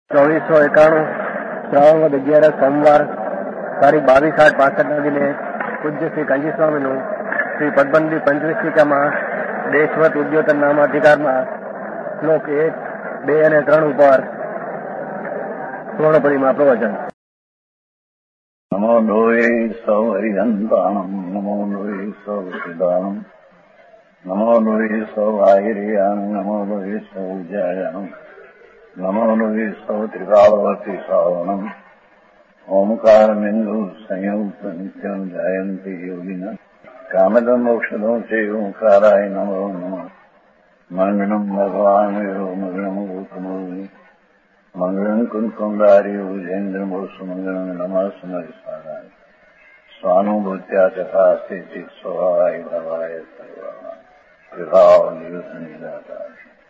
2491 શ્રાવણ વદ 11 સોમવાર તારીખ 22/8/65 દિને પૂજ્ય શ્રી કાંજી સ્વામીનું શ્રી પદબંધી પંચવિષ્ટિકામાં દેશવત ઉદ્યોતન નામાધિકારમાં શ્લોક 1, 2 અને 3 ઉપર પૂર્ણપરીમાં પ્રવચન. નમો લોહે સૌ હરિહંતાણમ, નમો લોહે સૌ સિદ્ધાણમ, નમો લોહે સૌ આયર્યાણ, નમો લોહે સૌ જયાણમ, નમો લોહે સૌ ત્રિકાળવતી શ્રાવણમ. ઓમકાર બિંદુ સંયુક્ત નિત્યમ જાયંતી યોગિના કામદમ મોક્ષદો છે ઓંકારાય નમો નમઃ. મંગળમ ભગવાન વિરો મંગળમ ગૌતમો મંગળમ કુંકુંડાર્ય વિજેન્દ્રમોષ મંગળમ નમઃ સ્મરિસ્મરાય સ્વાનુભૂત્યા તથા સ્થિતિ સ્વભાવાય ભવાય સર્વા વિભાવ નિદાતા.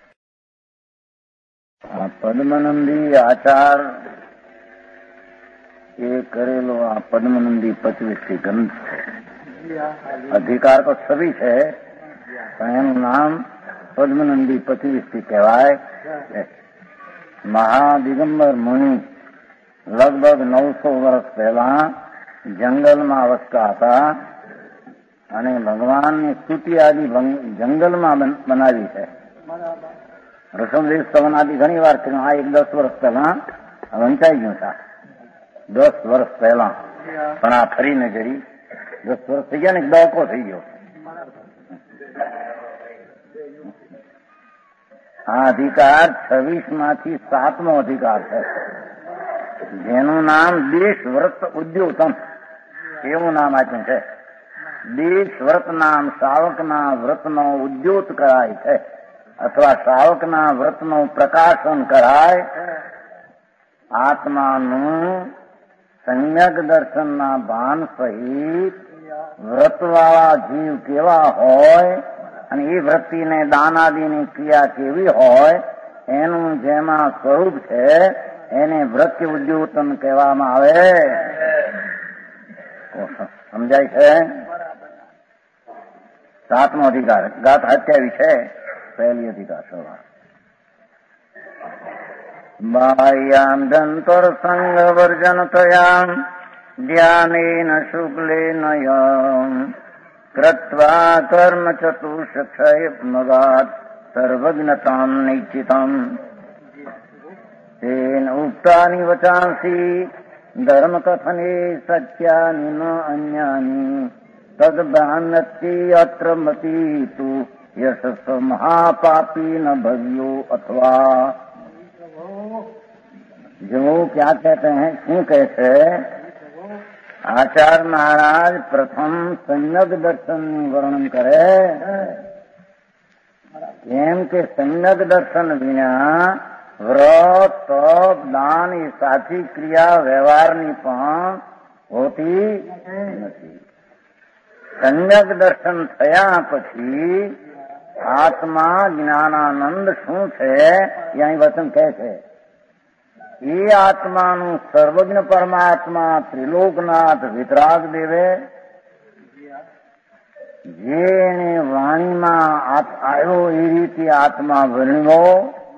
આ પદ્મનંદી આચાર એ કરેલો આ પદ્મનંદી 25 ગ્રંથ છે. અધિકાર તો સભી છે પણ એનું નામ પદ્મનંદી 25 કહેવાય. મહાદિગંબર મુનિ લગભગ 900 વર્ષ પહેલા જંગલમાં વસતા હતા અને ભગવાનની સ્તુતિ આદિ જંગલમાં બનાવી છે. ઋષભદેવ સ્તવન આદિ ઘણી વાર કર્યું. આ 10 વર્ષ પહેલા વંચાઈ ગયું છે. 10 વર્ષ પહેલા પણ આ ફરીને જરી 10 વર્ષ થઈ ગયા ને દહકો થઈ ગયો. આ અધિકાર 26માંથી 7મો અધિકાર છે, જેનું નામ દેશ વ્રત ઉદ્યોતમ એવું નામ આપ્યું છે. દેશ વ્રત નામ શ્રાવકના વ્રતનો ઉદ્યોત કરાય છે અથવા શ્રાવકના વ્રતનું પ્રકાશન કરાય. આત્માનું સમ્યક દર્શનના ભાન સહિત વ્રતવાળા જીવ કેવા હોય અને એ વૃત્તિને દાનાદિની ક્રિયા કેવી હોય એનું જેમાં સ્વરૂપ છે એને વ્રત ઉદ્યોતન કહેવામાં આવે. સમજાય છે? 7મો અધિકાર ગાત 27 છે. પહેલી અધિકાર સવાર બાહ્યાંતર સંગ વર્જન થયા ધ્યાનેન શુક્લેન કૃત્વા કર્મ ચતુષ્ક્ષય મગાત સર્વજ્ઞતામ નિશ્ચિતમ તેન ઉક્તાની વચાંસી ધર્મ કથને સત્યાની ન અન્યાની તદ્ભ્રાન્તિ અત્ર મતી તુ યશસ્વ મહાપાપી ન ભવ્યો અથવા. जो क्या कहते हैं, શું કહે છે? આચાર્ય મહારાજ પ્રથમ સમ્યક દર્શનનું વર્ણન કરે. કેમ કે સમ્યક દર્શન વિના વ્રત તપ દાન એ સાચી ક્રિયા વ્યવહારની પણ હોતી નથી. સમ્યક દર્શન થયા પછી આત્મા જ્ઞાનાનંદ શું છે એ અહીં વચન કહે છે. એ આત્માનું સર્વજ્ઞ પરમાત્મા ત્રિલોકનાથ વિતરાગ દેવે જે એને વાણીમાં આવ્યો એ રીતે આત્મા વર્ણ્યો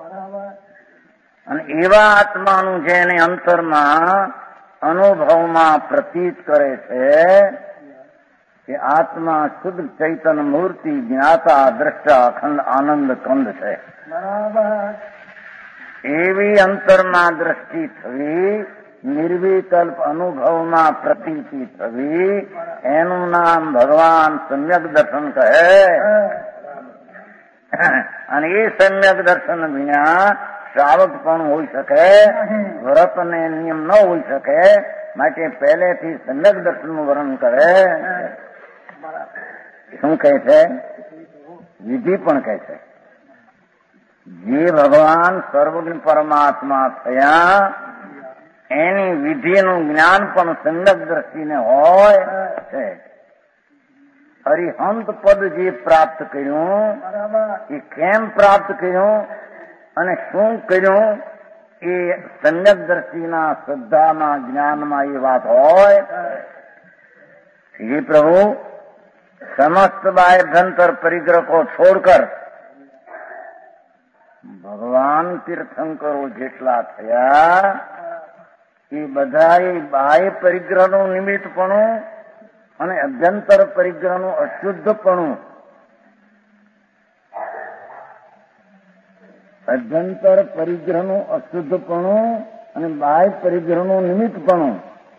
અને એવા આત્માનું જેને અંતરમાં અનુભવમાં પ્રતીત કરે છે કે આત્મા શુદ્ધ ચૈતન્ય મૂર્તિ જ્ઞાતા દ્રષ્ટા અખંડ આનંદ કંદ છે. એવી અંતરમાં દ્રષ્ટિ થવી, નિર્વિકલ્પ અનુભવમાં પ્રતીતિ થવી, એનું નામ ભગવાન સમ્યક દર્શન કહે. અને એ સમ્યક દર્શન વિના શ્રાવક પણ હોઈ શકે, વ્રત ને નિયમ ન હોઈ શકે. માટે પહેલેથી સમ્યક દર્શનનું વર્ણન કરે. શું કહે છે? વિધિ પણ કહે છે. જે ભગવાન સર્વજ્ઞ પરમાત્મા થયા એની વિધિનું જ્ઞાન પણ સમ્યક દ્રષ્ટિને હોય છે. અરિહંત પદ જે પ્રાપ્ત કર્યું એ કેમ પ્રાપ્ત કર્યું અને શું કર્યું એ સમ્યક દ્રષ્ટિના શ્રદ્ધામાં જ્ઞાનમાં એ વાત હોય. ये प्रभु समस्त बाह्यभ्यंतर परिग्रह को छोड़कर ભગવાન તીર્થંકરો જેટલા થયા એ બધાએ બાહ્ય પરિગ્રહનું નિમિત્તપણું અને અભ્યંતર પરિગ્રહનું અશુદ્ધપણું, અભ્યંતર પરિગ્રહનું અશુદ્ધપણું અને બાહ્ય પરિગ્રહનું નિમિત્તપણું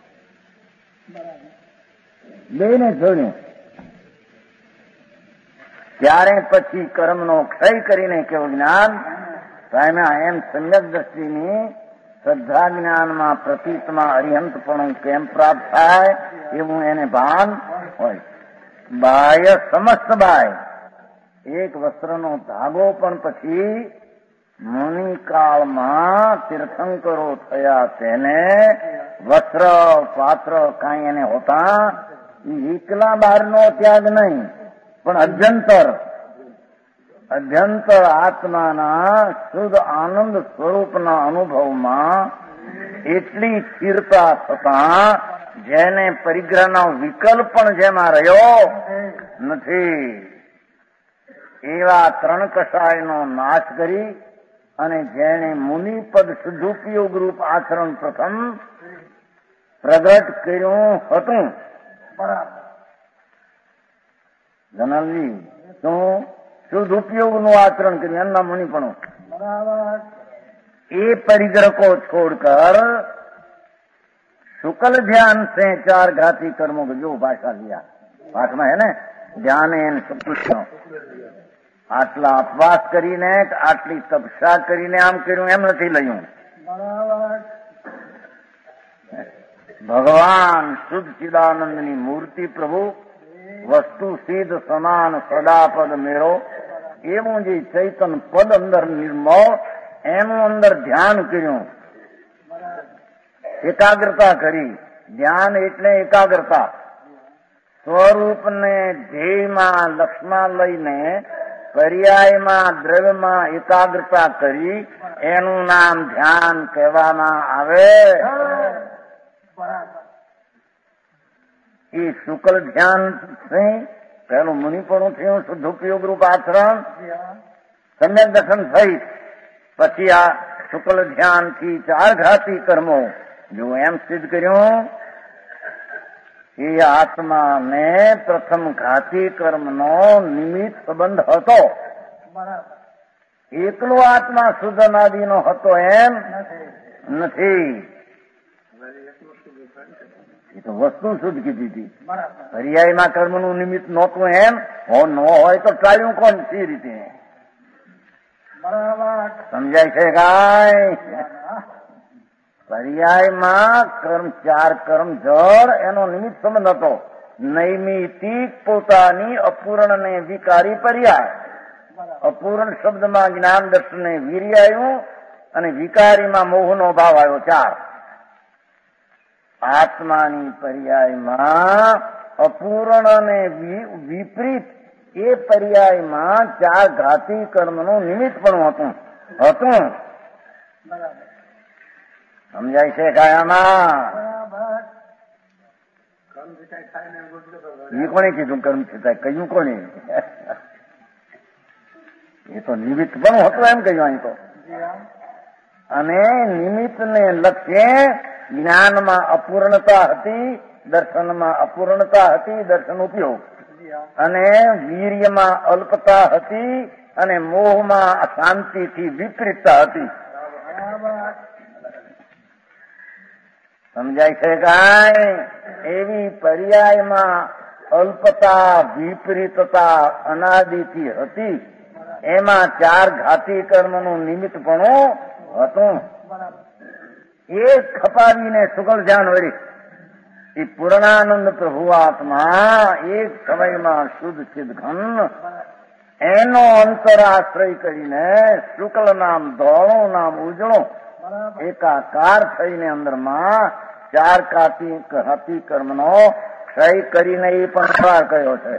બેને જોડ્યું. ત્યારે પછી કર્મનો ક્ષય કરીને કેવું જ્ઞાન પામ્યા. એમ સમ્યક દ્રષ્ટિની શ્રદ્ધા જ્ઞાનમાં પ્રતીતમાં અરિહંતપણું કેમ પ્રાપ્ત થાય એવું એને ભાન હોય. બાહ્ય સમસ્ત બાહ્ય એક વસ્ત્રનો ધાગો પણ પછી મુનિકાળમાં તીર્થંકરો થયા તેને વસ્ત્ર પાત્ર કાંઈ એને હોતા એકલા બહારનો ત્યાગ નહીં, પણ અભ્યંતર આત્માના શુદ્ધ આનંદ સ્વરૂપના અનુભવમાં એટલી સ્થિરતા થતા જેને પરિગ્રહનો વિકલ્પ પણ જેમાં રહ્યો નથી એવા ત્રણ કષાયનો નાશ કરી અને જેને મુનિપદ શુદ્ધોપયોગ રૂપ આચરણ પ્રથમ પ્રગટ કર્યું હતું. જનરલી શું શુદ્ધ ઉપયોગનું આચરણ કર્યું એમના મુનિપણું. એ परिग्रह को छोड़कर शुक्ल ध्यान से चार घाती कर्मों को जो भाषा लिया पाठ में है ने ध्यान शुक्ल આટલા અપવાસ કરીને આટલી તપસ્યા કરીને આમ કર્યું એમ નથી લયું. ભગવાન શુદ્ધ ચિદાનંદની મૂર્તિ પ્રભુ વસ્તુ સિદ્ધ સમાન સદાપદ મેળો એવું જે ચૈતન પદ અંદર નિર્મળ એનું અંદર ધ્યાન કર્યું, એકાગ્રતા કરી. ધ્યાન એટલે એકાગ્રતા. સ્વરૂપને ધ્યેયમાં લક્ષમાં લઈને પર્યાયમાં દ્રવ્યમાં એકાગ્રતા કરી એનું નામ ધ્યાન કહેવામાં આવે. એ શુક્લ ધ્યાન છે પહેલું મુનિપણું થયું, શુદ્ધ ઉપયોગ રૂપ આચરણ, સમ્યક દર્શન સહિત. પછી આ શુક્લ ધ્યાનથી ચાર ઘાતી કર્મો જો એમ સિદ્ધ કર્યું એ આત્માને પ્રથમ ઘાતી કર્મનો નિમિત્ત સંબંધ હતો. એકલો આત્મા શુદ્ધ અનાદિનો હતો એમ નથી. એ તો વસ્તુ શુદ્ધ કીધી હતી. પર્યાયમાં કર્મનું નિમિત્ત નહોતું એમ ન હોય તો ટાળ્યું કોણ સી રીતે સમજાય છે કાંઈ? પર્યાયમાં કર્મ ચાર કર્મ જળ એનો નિમિત્ત સંબંધ હતો. નૈમિતિક પોતાની અપૂર્ણને વિકારી પર્યાય. અપૂર્ણ શબ્દમાં જ્ઞાન દર્શનને વીર્ય આવ્યું અને વિકારીમાં મોહનો ભાવ આવ્યો. ચાર આત્માની પર્યાયમાં અપૂર્ણ અને વિપરીત એ પર્યાયમાં ચાર ઘાતી કર્મનું નિમિત્ત પણ હતું. સમજાય છે કાયામાં? એ કોને કીધું કર્મ છતાં? કહ્યું કોને? એ તો નિમિત્ત પણ હતું એમ કહ્યું અહીં તો. અને નિમિત્તને લક્ષ્ય જ્ઞાનમાં અપૂર્ણતા હતી, દર્શનમાં અપૂર્ણતા હતી, દર્શન ઉપયોગ, અને વીર્યમાં અલ્પતા હતી, અને મોહમાં શાંતિથી વિપરીતતા હતી. સમજાય છે કાંઈ? એવી પર્યાયમાં અલ્પતા વિપરીતતા અનાદિથી હતી. એમાં ચાર ઘાતી કર્મનું નિમિત્ત પણ હતું. એક ખપાવીને શુક્લ ધ્યાન વળી એ પૂર્ણાનંદ પ્રભુ આત્મા એક સમયમાં શુદ્ધ ચિદઘન એનો અંતરાશ્રય કરીને શુક્લ નામ ધોળું નામ ઉજળું એકાકાર થઈને અંદરમાં ચાર ઘાતી કર્મનો ક્ષય કરીને એ પણ ફરાર કર્યો છે.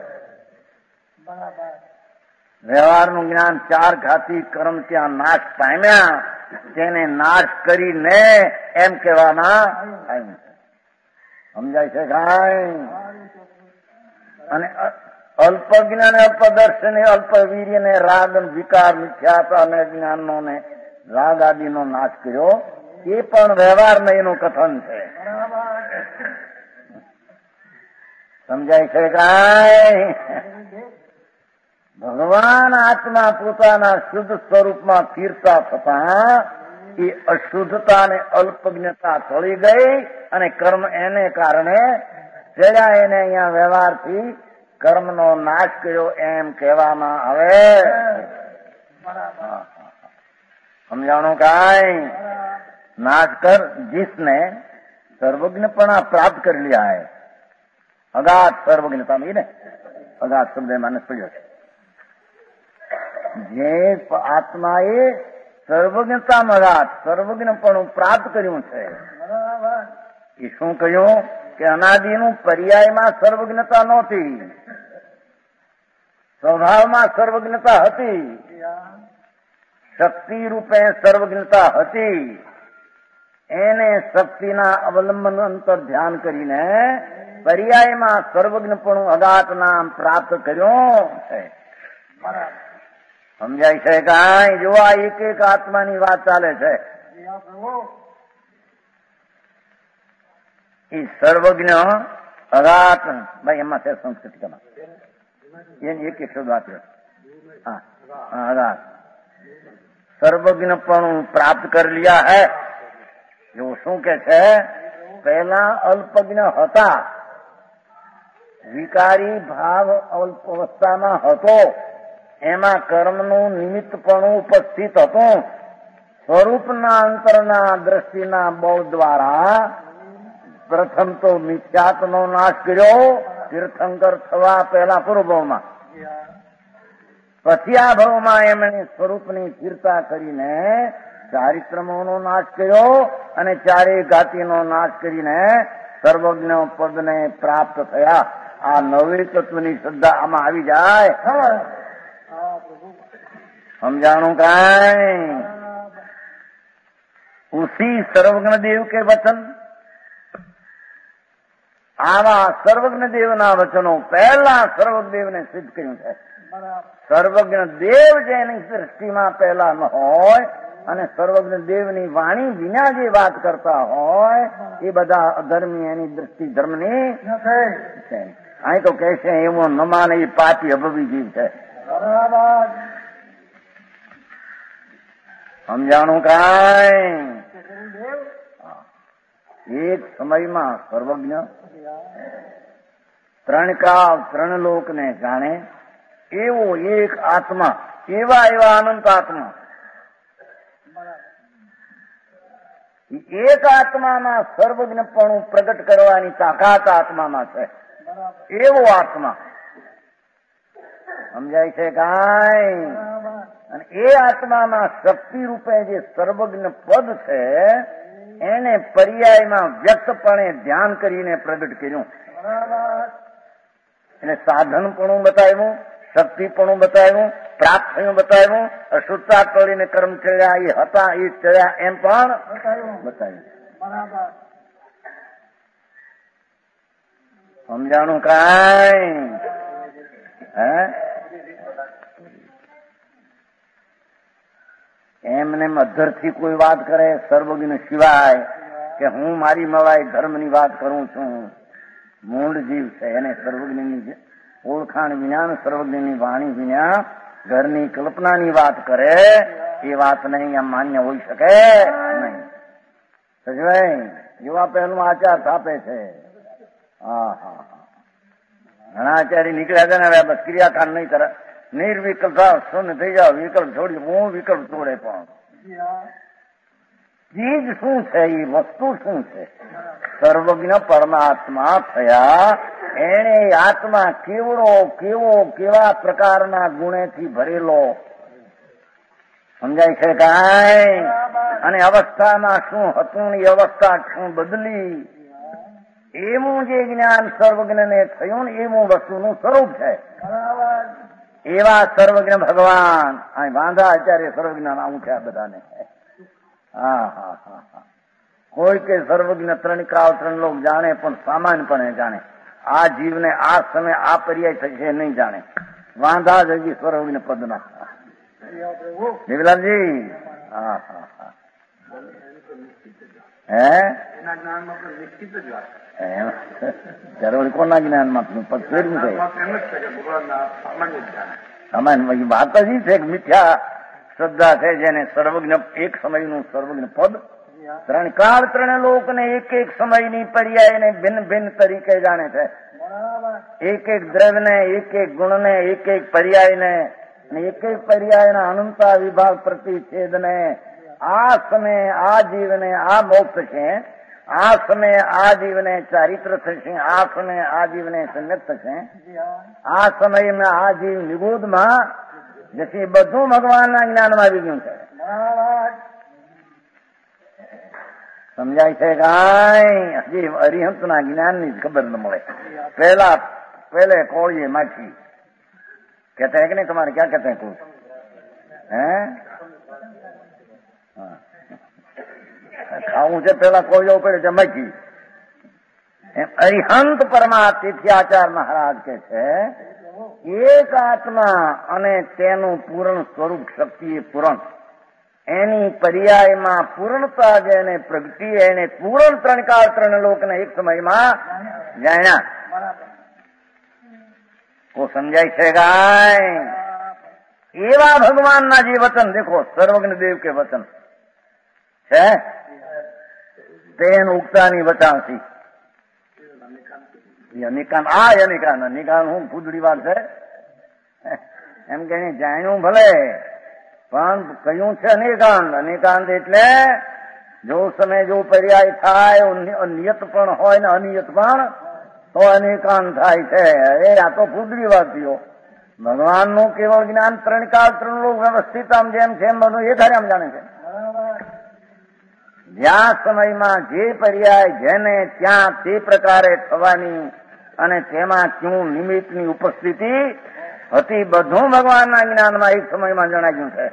વ્યવહારનું જ્ઞાન ચાર ઘાતી કર્મ ત્યાં નાશ પામ્યા તેને નાશ કરીને એમ કહેવામાં આવ્યું. સમજાય છે કાંઈ? અને અલ્પજ્ઞ ને અલ્પદર્શન અલ્પવીર્ય ને રાગ વિકાર મિથ્યાતા અને જ્ઞાનનો ને રાગ આદિનો નાશ કર્યો. એ પણ વ્યવહારમાં એનું કથન છે. સમજાય છે કાંઈ? ભગવાન આત્મા પોતાના શુદ્ધ સ્વરૂપમાં ફીરતા થતા એ અશુદ્ધતા ને અલ્પજ્ઞતા ચડી ગઈ અને કર્મ એને કારણે જરા એને અહીંયા વ્યવહારથી કર્મનો નાશ કર્યો એમ કહેવામાં આવે. સમજાણું કાંઈ? नाश कर जिसने सर्वज्ञपणा प्राप्त कर लिया है. अगाध सर्वज्ञता में ने अगाध शब्द मानस પડ્યો છે. જે આત્માએ સર્વજ્ઞતામાં અગાધ સર્વજ્ઞપણું પ્રાપ્ત કર્યું છે એ શું કહ્યું કે અનાદિનું પર્યાયમાં સર્વજ્ઞતા નહોતી, સ્વભાવમાં સર્વજ્ઞતા હતી, શક્તિ રૂપે સર્વજ્ઞતા હતી. એને શક્તિના અવલંબન અંતર ધ્યાન કરીને પર્યાયમાં સર્વજ્ઞપણું અગાધ નામ પ્રાપ્ત કર્યું છે. સમજાય છે કાંઈ? જો આ એક એક આત્માની વાત ચાલે છે. એ સર્વજ્ઞ અગાધ ભાઈ એમાં છે સંસ્કૃતિમાં એની એક શબ્દ વાપર્યો. હા, અગાધ સર્વજ્ઞપણું પ્રાપ્ત કરી लिया है. જો શું કે છે પહેલા અલ્પજ્ઞ હતા, વિકારી ભાવ અલ્પ અવસ્થામાં હતો, એમાં કર્મનું નિમિત્તપણું ઉપસ્થિત હતું. સ્વરૂપના અંતરના દ્રષ્ટિના બળ દ્વારા પ્રથમ તો મિથ્યાત્વનો નાશ કર્યો તીર્થંકર થવા પહેલા પૂર્વભાવમાં, પછી આ ભાવમાં એમણે સ્વરૂપની સ્થિરતા કરીને ચારિત્રમોનો નાશ કર્યો અને ચારેય જાતિનો નાશ કરીને સર્વજ્ઞ પદને પ્રાપ્ત થયા. આ નવી તત્વની શ્રદ્ધા આમાં આવી જાય. સમજાણું કાંઈ? ઉસી સર્વજ્ઞ દેવ કે વચન, આવા સર્વજ્ઞ દેવના વચનો પહેલા સર્વજ્ઞ દેવને સિદ્ધ કર્યું છે. સર્વજ્ઞ દેવ જેની સૃષ્ટિમાં પહેલા ન હોય અને સર્વજ્ઞ દેવની વાણી વિના જે વાત કરતા હોય એ બધા અધર્મી, એની દ્રષ્ટિ ધર્મની છે. અહીં તો કહે છે એવો ન માને એ પાપી અભવી જીવ છે. સમજાણું કાંઈ? એક સમયમાં સર્વજ્ઞ ત્રણ કાળ ત્રણ લોકને જાણે એવો એક આત્મા, એવા એવા અનંત આત્મા, એક આત્મામાં સર્વજ્ઞપણું પ્રગટ કરવાની તાકાત આત્મામાં છે. એવો આત્મા સમજાય છે કાંઈ? અને એ આત્મામાં શક્તિ રૂપે જે સર્વજ્ઞ પદ છે એને પર્યાયમાં વ્યક્તપણે ધ્યાન કરીને પ્રગટ કર્યું. એને સાધનપણું બતાવ્યું, શક્તિપણું બતાવ્યું, પ્રાપ્ત થયું બતાવ્યું, અશુદ્ધતા કરીને કર્મ ચડ્યા એ હતા એ ચડ્યા એમ પણ બતાવ્યું. સમજાણું કાંઈ? હે એમને અધરથી કોઈ વાત કરે સર્વજ્ઞ સિવાય કે હું મારી મવાય ધર્મની વાત કરું છું, મૂળ જીવ છે એને સર્વજ્ઞની ઓળખાણ વિના, સર્વજ્ઞની વાણી વિના ઘરની કલ્પનાની વાત કરે એ વાત નહીં આમ માન્ય હોઈ શકે નહીં. સમજાય? યુવા પહેલું આચાર થાપે છે. હા હા હા, ઘણા આચાર્ય નીકળ્યા છે ને હવે બસ ક્રિયાકાંડ નહીં કરે, નિર્વિકલ્પ થાવ, શૂન્ય થઈ જાવ, વિકલ્પ છોડી હું વિકલ્પ છોડે. પણ ચીજ શું છે, એ વસ્તુ શું છે? સર્વજ્ઞ પરમાત્મા થયા. એને આત્મા કેવડો કેવો કેવા પ્રકારના ગુણેથી ભરેલો સમજાય છે કાંઈ? અને અવસ્થામાં શું હતું એ અવસ્થા શું બદલી, એવું જે જ્ઞાન સર્વજ્ઞને થયું ને એવું વસ્તુનું સ્વરૂપ છે. એવા સર્વજ્ઞ ભગવાન અહીં વાંધા આચાર્ય સર્વજ્ઞ નામ છે આ બધાને. હા હા હા હા, કોઈ કે સર્વજ્ઞ ત્રણ કાળ ત્રણ લોક જાણે પણ સામાન્યપણે જાણે. આ જીવને આ સમય આ પર્યાય થશે નહીં જાણે. વાંધા જ હજી સ્વર્ગને પદના. દેવીલાલજી, હા હા હા, હે જરૂર કોના જ્ઞાનમાં પદ ફેરવું છે? વાત જ છે કે મિથ્યા શ્રદ્ધા છે જેને સર્વજ્ઞ એક સમયનું સર્વજ્ઞ પદ, ત્રણ કાળ ત્રણ લોકને એક એક સમયની પર્યાયને ભિન્ન ભિન્ન તરીકે જાણે છે. એક એક દ્રવ્યને, એક એક ગુણને, એક એક પર્યાયને, એક એક પર્યાયના અનંતા વિભાગ પ્રતિછેદને આ સમય આ જીવને આ મોક્ષ છે, આ સમય આ જીવને ચારિત્ર થશે, આ સમય આ જીવને સંગત થશે, આ સમયમાં આ જીવ નિગોદમાં જેથી બધું ભગવાનના જ્ઞાનમાં આવી ગયું છે. સમજાય છે કાંઈ? હજી અરિહંતના જ્ઞાનની ખબર ન મળે. पहले कोड़िए माछी कहते हैं कि नहीं? तुम्हारे क्या कहते हैं कुछ हैं? खाऊं से पहला कोड़िया ऊपर माछी. અરિહંત પરમાતીથી આચાર મહારાજ કે છે એક આત્મા અને તેનું પૂર્ણ સ્વરૂપ શક્તિ એ પૂરણ, એની પર્યાયમાં પૂર્ણતા જેને પ્રગતિ એને પૂર્ણ ત્રણ કાળ ત્રણ લોકને એક સમયમાં જાણ્યા. કો સમજાય છે ગાય? એવા ભગવાનના જે વચન દેખો, સર્વજ્ઞ દેવ કે વચન છે તેન ઉગતાની વચાણથી નિકાન હું ફૂદડી વાત છે એમ કે જાણ્યું ભલે પણ કહ્યું છે અનેકાંત. અનેકાંત એટલે જો સમય જો પર્યાય થાય નિયત પણ હોય ને અનિયત પણ તો અનેકાંત થાય છે. આ તો ફૂદડી વાત થયો. ભગવાનનું કેવળ જ્ઞાન ત્રણ કાળ ત્રણ લોક વ્યવસ્થિત આમ જેમ છે એમ બધું એ ધારે આમ જાણે છે. જ્યાં સમયમાં જે પર્યાય જેને ત્યાં તે પ્રકારે થવાની અને તેમાં ક્યું નિમિત્તની ઉપસ્થિતિ હતી બધું ભગવાનના જ્ઞાનમાં એક સમયમાં જણાવ્યું છે.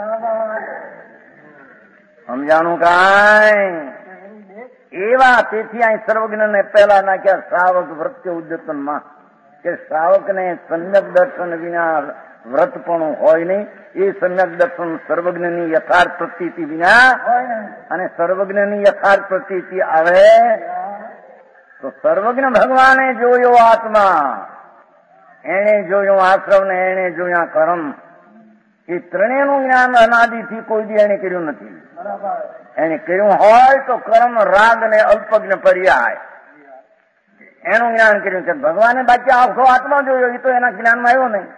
સમજાણું કાંઈ? એવા તેથી અહીં સર્વજ્ઞને પહેલા નાખ્યા શ્રાવક વ્રત ઉદ્યતનમાં કે શ્રાવકને સમ્યક દર્શન વિના વ્રતપણું હોય નહીં. એ સમ્યક દર્શન સર્વજ્ઞની યથાર્થ પ્રતીતિ વિના અને સર્વજ્ઞની યથાર્થ પ્રતીતિ આવે તો સર્વજ્ઞ ભગવાને જોયો આત્મા, એને જોયો આશ્રમ ને એને જોયા કર્મ. એ ત્રણેયનું જ્ઞાન અનાદિથી કોઈ દી એને કર્યું નથી. એને કર્યું હોય તો કર્મ રાગ ને અલ્પજ્ઞ પર્યાય એનું જ્ઞાન કર્યું છે. ભગવાને બાકી આખો આત્મા જોયો એ તો એના જ્ઞાનમાં આવ્યો નહીં.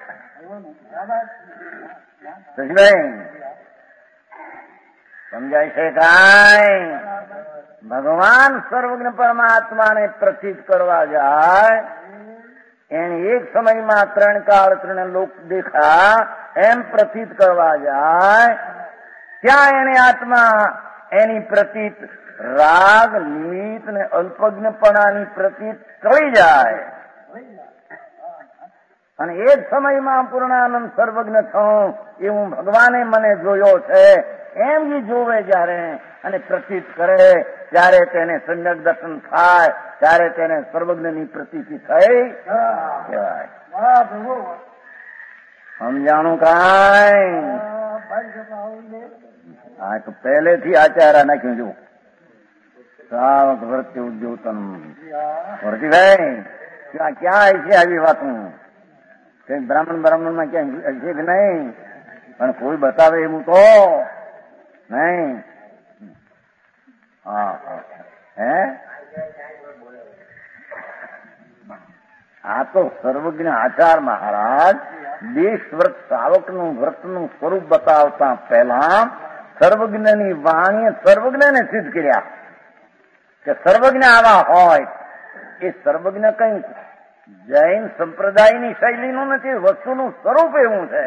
સમજાય છે કાંઈ? ભગવાન સર્વજ્ઞ પરમાત્માને પ્રતીત કરવા જાય એને એક સમયમાં ત્રણ કાળ ત્રણ લોક દેખા એમ પ્રતીત કરવા જાય ત્યાં એને આત્મા એની પ્રતીત રાગ નિમિત્ત ને અલ્પજ્ઞપણાની પ્રતીત કરી જાય અને એક સમયમાં પૂર્ણાનંદ સર્વજ્ઞ થયું એવું ભગવાને મને જોયો છે એમ એ જોવે જયારે અને પ્રતીત કરે ત્યારે તેને સમ્યક દર્શન થાય, ત્યારે તેને સર્વજ્ઞની પ્રતીતિ થઈ કહેવાય. સમજાણું કાંઈ? હા તો પહેલેથી આચાર્ય નાખ્યું જો શ્રાવક વ્રત ઉદ્યોતન વર્તીભાઈ ક્યાં છે આવી વાતું? કઈ બ્રાહ્મણ માં ક્યાં છે કે નહીં? પણ કોઈ બતાવે એવું તો નહીં. હા હે આ તો સર્વજ્ઞ આચાર મહારાજ દેશ વ્રત શ્રાવકનું વ્રતનું સ્વરૂપ બતાવતા પહેલા સર્વજ્ઞની વાણીએ સર્વજ્ઞને સિદ્ધ કર્યા કે સર્વજ્ઞ આવા હોય. એ સર્વજ્ઞ કઈ જૈન સંપ્રદાયની શૈલીનું નથી, વસ્તુનું સ્વરૂપ એવું છે.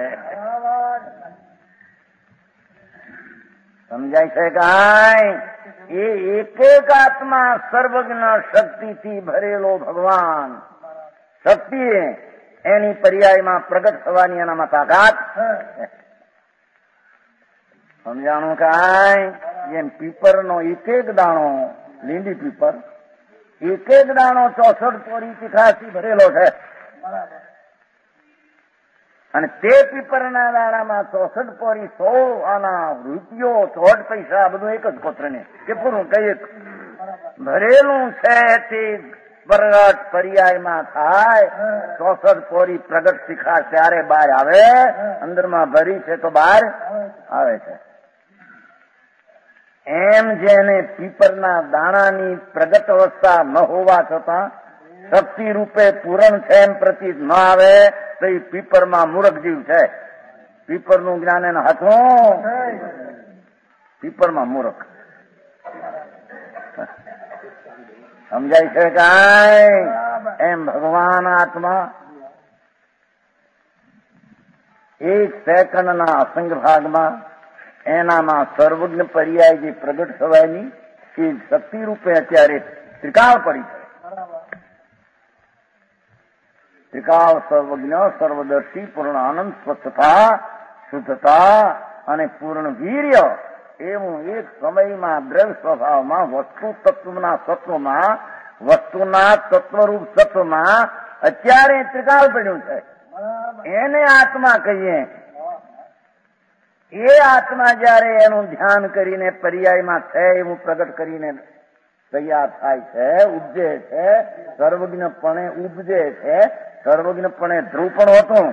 સમજાય છે કાંઈ? એ એક એક આત્મા સર્વજ્ઞ શક્તિથી ભરેલો ભગવાન. શક્તિ એની પર્યાયમાં પ્રગટ થવાની એનામાં તાકાત. સમજાણું કાંઈ? જેમ પીપરનો એક એક દાણો લીંડી પીપર એક એક દાણો 64 પોરી ચીખાસથી ભરેલો છે. અને તે પીપરના દાણામાં 64 પોરી 100 આના રૂપિયો 64 પૈસા બધું એક જ કોતરને કે પૂરું કઈ ભરેલું છે તે પ્રગટ પર્યાયમાં થાય. 64 પોરી પ્રગટ શિખા ત્યારે બહાર આવે, અંદરમાં ભરી છે તો બહાર આવે છે. એમ જેને પીપરના દાણાની પ્રગટ અવસ્થા ન હોવા છતાં શક્તિ રૂપે પૂરણ છે એમ પ્રતીત ન આવે તો એ પીપરમાં મૂર્ખ જીવ છે. પીપરનું જ્ઞાન એના હાથમાં, પીપરમાં મૂર્ખ. સમજાય છે કાંઈ? એમ ભગવાન આત્મા એક સેકન્ડના અસંગ ભાગમાં એનામાં સર્વજ્ઞ પર્યાય જે પ્રગટ થવાની એ શક્તિ રૂપે અત્યારે ત્રિકાળ પડી છે. ત્રિકાળ સર્વજ્ઞ, સર્વદર્શી, પૂર્ણ આનંદ, સ્વચ્છતા, શુદ્ધતા અને પૂર્ણ વીર્ય એવું એક સમયમાં દ્રવ્ય સ્વભાવમાં વસ્તુ તત્વના સત્વમાં, વસ્તુના તત્વરૂપ સત્વમાં અત્યારે ત્રિકાળ પડ્યું છે. એને આત્મા કહીએ. એ આત્મા જયારે એનું ધ્યાન કરીને પર્યાયમાં છે એવું પ્રગટ કરીને તૈયાર થાય છે, ઉપજે છે, સર્વજ્ઞપણે ઉપજે છે. સર્વજ્ઞપણે ધ્રુવપણ હતું,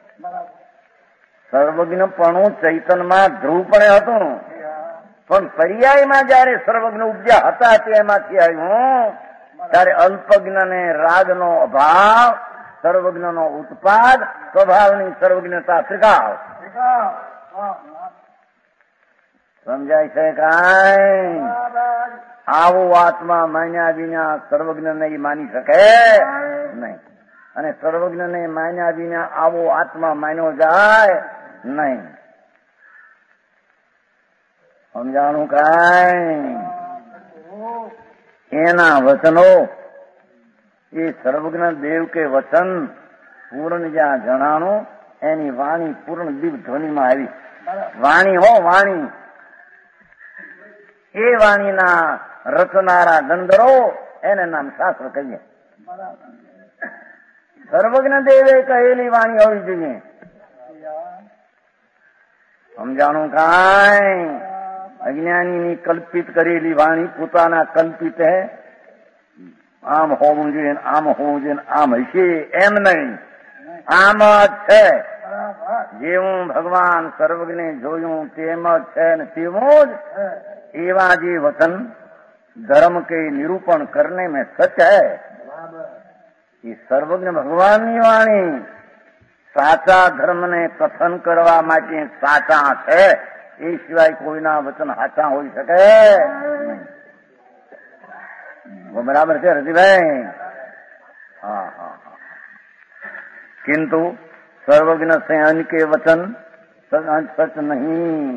સર્વજ્ઞપણું ચૈતનમાં ધ્રુવપણે હતું, પણ પર્યાયમાં જયારે સર્વજ્ઞ ઉપજ્યા હતા તેમાંથી આવ્યું ત્યારે અલ્પજ્ઞને રાગનો અભાવ, સર્વજ્ઞનો ઉત્પાદ, સ્વભાવની સર્વજ્ઞતા ત્રિકાળ. સમજાય છે કાંઈ? આવો આત્મા માન્યા વિના સર્વજ્ઞ નહીં માની શકે નહીં, અને સર્વજ્ઞને માન્યા વિના આવો આત્મા માન્યો જાય નહીં. સમજાણું કાંઈ? એના વચનો એ સર્વજ્ઞ દેવ કે વચન પૂર્ણ જ્યાં જણાણું એની વાણી પૂર્ણ દિવ્ય ધ્વનિમાં આવી. વાણી હો વાણી, એ વાણીના રચનારા ગંધરો એને નામ શાસ્ત્ર કહીએ. સર્વજ્ઞ દેવે કહેલી વાણી હોવી જોઈએ. સમજાણું કાંઈ? અજ્ઞાનીની કલ્પિત કરેલી વાણી પોતાના કલ્પિત હે, આમ હોવું જોઈએ, આમ હોવું જોઈએ, આમ હશે એમ નહીં, આમ જ છે. જેવું ભગવાન સર્વજ્ઞે જોયું તેમ જ છે ને તેવું જ એવા જે વચન ધર્મ કે નિરૂપણ કરને में सच है. એ સર્વજ્ઞ ભગવાનની વાણી સાચા ધર્મને કથન કરવા માટે સાચા છે, એ સિવાય કોઈના વચન સાચા હોઈ શકે નહીં. બરાબર છે રતિભાઈ? હા હા હા. किंतु सर्वज्ञ से अन्य के वचन सच नहीं.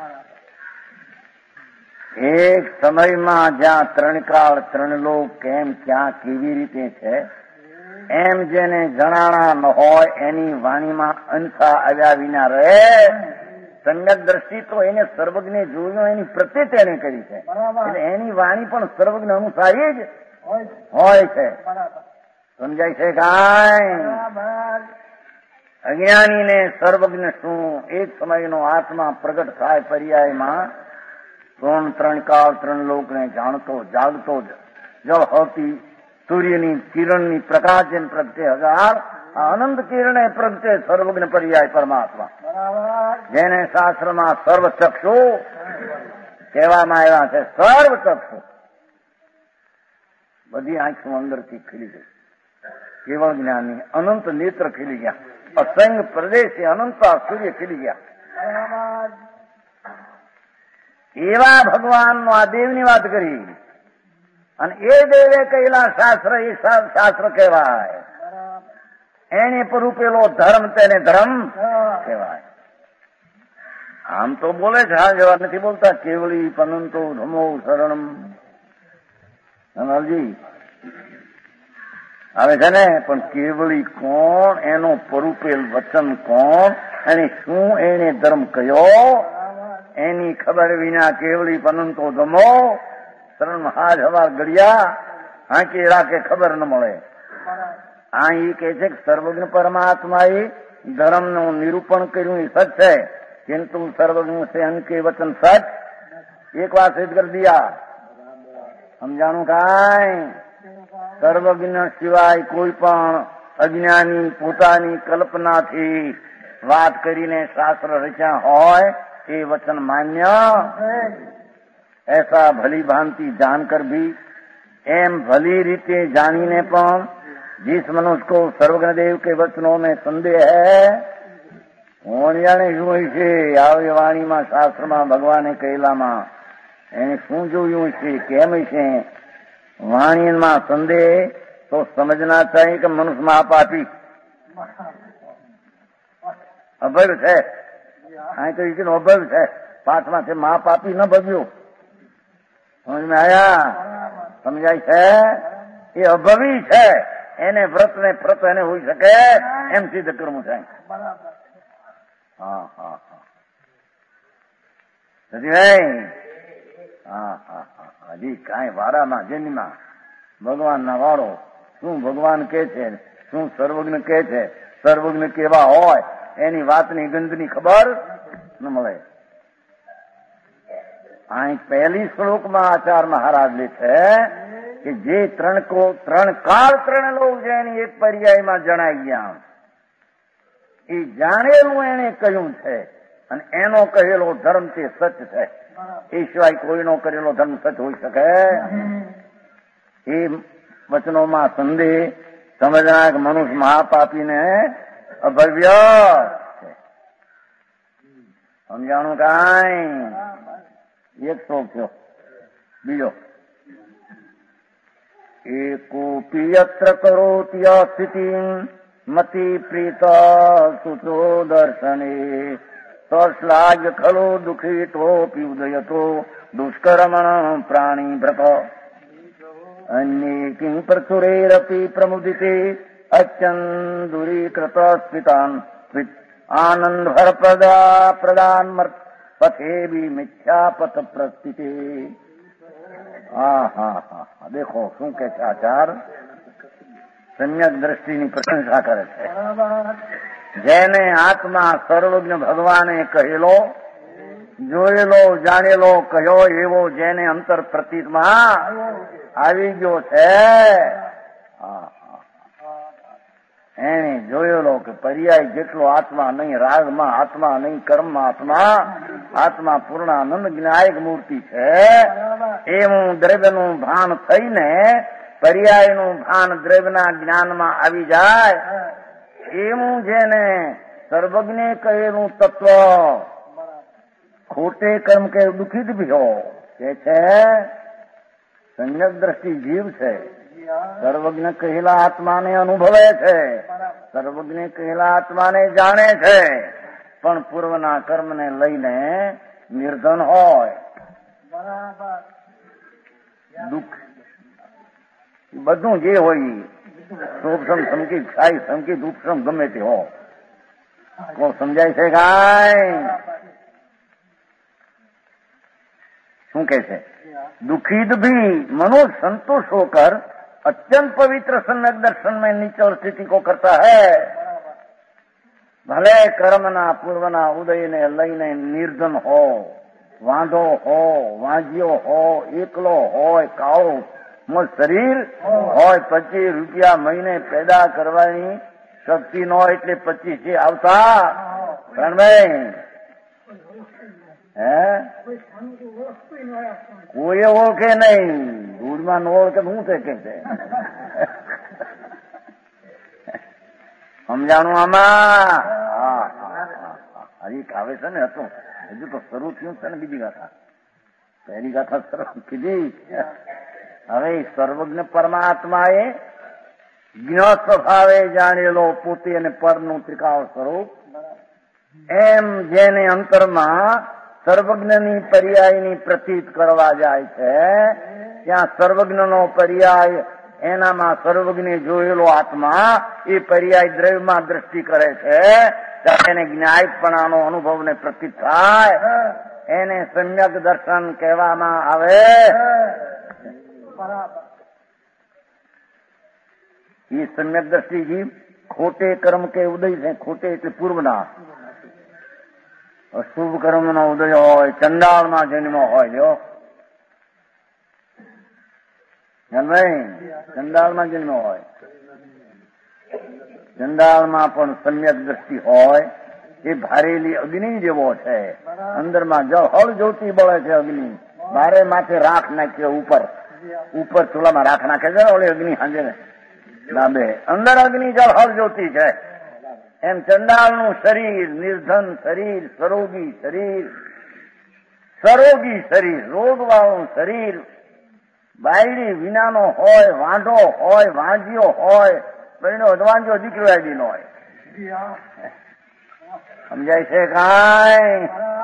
એક સમયમાં જ્યાં ત્રણ કાળ ત્રણ લોક કેમ ક્યાં કેવી રીતે છે એમ જેને જણાણા ન હોય એની વાણીમાં અંશા આવ્યા વિના રહે. સંગત દ્રષ્ટિ તો એને સર્વજ્ઞે જોયું એની પ્રત્યે એને કરી છે, એટલે એની વાણી પણ સર્વજ્ઞ અનુસારી જ હોય છે. સમજાય છે કાંઈ? અજ્ઞાનીને સર્વજ્ઞ શું? એક સમયનો આત્મા પ્રગટ થાય પર્યાયમાં ત્રણ કાળ ત્રણ લોકને જાણતો જાગતો જ હોતી સૂર્યની કિરણની પ્રકાશ જેમ પ્રગટે હજાર અનંત કિરણે પ્રગટે સર્વજ્ઞ પર્યાય પરમાત્મા, જેને શાસ્ત્રમાં સર્વચક્ષુ કહેવામાં આવ્યા છે. સર્વચક્ષુ બધી આંખો અંદરથી ખીલી ગઈ. કેવળ જ્ઞાની અનંત નેત્ર ખીલી ગયા, અસંગ પ્રદેશે અનંત સૂર્ય ખીલી ગયા. એવા ભગવાનનો આ દેવની વાત કરી, અને એ દેવે કહેલા શાસ્ત્ર એ શાસ્ત્ર કહેવાય. એને પરૂપેલો ધર્મ તેને ધર્મ કહેવાય. આમ તો બોલે છે, હા જવા નથી બોલતા. કેવળી પનંતો ધમો શરણમ નરજી આવે છે ને, પણ કેવળી કોણ, એનો પરૂપેલ વચન કોણ, અને શું એને ધર્મ કયો એની ખબર વિના કેવળી પનંતો ધમો શરણ હાજ હવાર ગળ્યા આંકી રાખે ખબર ન મળે. આ એ કે છે કે સર્વજ્ઞ પરમાત્માએ ધર્મનું નિરૂપણ કર્યું એ સચ છે, કિંતુ સર્વજ્ઞ से अनके वचन सच. एक बार सिद्ध कर दिया. સમજાણું કાંઈ? સર્વજ્ઞ સિવાય કોઈ પણ અજ્ઞાની પોતાની કલ્પનાથી વાત કરીને શાસ્ત્ર રચ્યા હોય એ વચન માન્ય. ऐसा भली भांति जानकर भी एम भली रीते जानीने पण जिस मनुष्य को सर्वज्ञ देव के वचनों में संदेह है, જાણે શું છે આવી વાણીમાં શાસ્ત્રમાં ભગવાને કહેલામાં એને શું જોયું છે, કેમ છે, વાણીમાં સંદેહ તો સમજના चाहिए કે મનુષ્ય મહાપાપી અભય છે. અહીં તો એ અભય છે, પાઠમાં છે મહાપાપી ન ભવ્યો. સમજમાં આયા? સમજાય છે? એ અભવી છે, એને વ્રત ને પ્રત એને હોઈ શકે એમ સિદ્ધ કરવું છે. હા હા હા હજી કાંઈ વારામાં જેનીમાં ભગવાનના વાળો શું ભગવાન કે છે, શું સર્વજ્ઞ કે છે, સર્વજ્ઞ કેવા હોય એની વાતની ગંધની ખબર ન મળે. અહીં પહેલી શ્લોકમાં આચાર્ય મહારાજ લે છે કે જે ત્રણ કાળ ત્રણ લોક જેની એક પર્યાયમાં જણાઈ ગયા એ જાણેલું એને કહ્યું છે અને એનો કહેલો ધર્મ તે સચ છે. એ સિવાય કોઈનો કરેલો ધર્મ સચ હોઈ શકે? એ વચનોમાં સંદેહ સમજના મનુષ્ય મહાપાપીને અભવ્ય છે. સમજાણું કાંઈ? એક શ્લોક થયો. બીજો એકોપી યત્ર કરોતિ સ્થિતિ મતિ પ્રીત સુચો દર્શને શ્લાઘ્ય ખલો દુઃખિતોપી ઉદયતો દુષ્કર્મણ પ્રાણી ભ્રત અન્ય કિં પ્રચુરેરપી પ્રમુદિતે અચ્યંદુરીકૃત સ્મિતાન આનંદ ભર પ્રદાન પથેવી મિથ્યા પથ પ્રસ્થિતે. હા દેખો શું કે છે આચાર. સમ્યક દ્રષ્ટિની પ્રશંસા કરે છે. જેને આત્મા સર્વજ્ઞ ભગવાને કહેલો, જોયેલો, જાણેલો, કહ્યો એવો જેને અંતર પ્રતીતમાં આવી ગયો છે, એને જોયેલો કે પર્યાય જેટલો આત્મા નહીં, રાગમાં આત્મા નહીં, કર્મમાં આત્મા, આત્મા પૂર્ણાનંદ જ્ઞાયક મૂર્તિ છે. એવું દ્રવ્યનું ભાન થઈને પર્યાયનું ભાન દ્રવ્યના જ્ઞાનમાં આવી જાય એવું જેને સર્વજ્ઞે કહેલું તત્વ ખોટે કર્મ કે દુઃખિત ભયો કે છે. સમ્યક દ્રષ્ટિ જીવ છે, સર્વજ્ઞ કહેલા આત્માને અનુભવે છે, સર્વજ્ઞ કહેલા આત્માને જાણે છે, પણ પૂર્વના કર્મને લઈને નિર્ધન હોય, દુઃખ બધું જે હોય શોભસમ સંકિત સાઈ સંકિત ઉપસમ ગમે તે હો. કોણ સમજાય છે કાંઈ? શું કે છે? दुखित भी मनुष्य संतुष्ट होकर अत्यंत पवित्र सम्यक दर्शन में निचल स्थिति को करता है. भले कर्मना पूर्वना उदय ने लઈને નિર્ધન હો, વાંધો હો, વાંજ્યો હો, એકલો હોય, કાળો શરીર હોય, 25 રૂપિયા મહિને પેદા કરવાની શક્તિ નો એટલે 25 આવતા રણભાઈ કોઈ ઓળખે નહીં. દૂધમાં ન ઓળખે શું છે કે છે? સમજાણું આમાં? હજી કાવે છે ને હતું, હજુ તો શરૂ થયું છે ને બીજી ગાથા. પહેલી ગાથા શરૂ કીધી. હવે સર્વજ્ઞ પરમાત્માએ જ્ઞ સ્વભાવે જાણેલો પોતે અને પરનું ત્રિકાળ સ્વરૂપ એમ જેને અંતરમાં સર્વજ્ઞની પર્યાયની પ્રતીત કરવા જાય છે ત્યાં સર્વજ્ઞનો પર્યાય એનામાં સર્વજ્ઞે જોયેલો આત્મા એ પર્યાય દ્રવ્યમાં દ્રષ્ટિ કરે છે ત્યારે એને જ્ઞાયકપણાનો અનુભવને પ્રતીત થાય એને સમ્યક દર્શન કહેવામાં આવે. ये सम्यक दृष्टि की खोटे कर्म के उदय से खोटे એટલે પૂર્વના અશુભ કર્મનો ઉદય હોય, ચંડાળમાં જન્મ હોય, જો ચંડાળમાં જન્મ હોય, ચંડાળમાં પણ સમ્યક દ્રષ્ટિ હોય. એ ભારેલી અગ્નિ જેવો છે. અંદરમાં હળ જોતી બળે છે અગ્નિ. બારે માથે રાખ નાખ્યો, ઉપર ચૂલામાં રાખ નાખે છે ને ઓલી અગ્નિ હાજે ડાબે, અંદર અગ્નિ જળ હળ જોતી છે. એમ ચંડાળનું શરીર, નિર્ધન શરીર, સરોગી શરીર, રોગવાળું શરીર, બાયડી વિનાનો હોય, વાંઢો હોય, વાંજ્યો હોય, બહેનો અધવાંજો દીકરો આદિ નો હોય. સમજાય છે કાંઈ?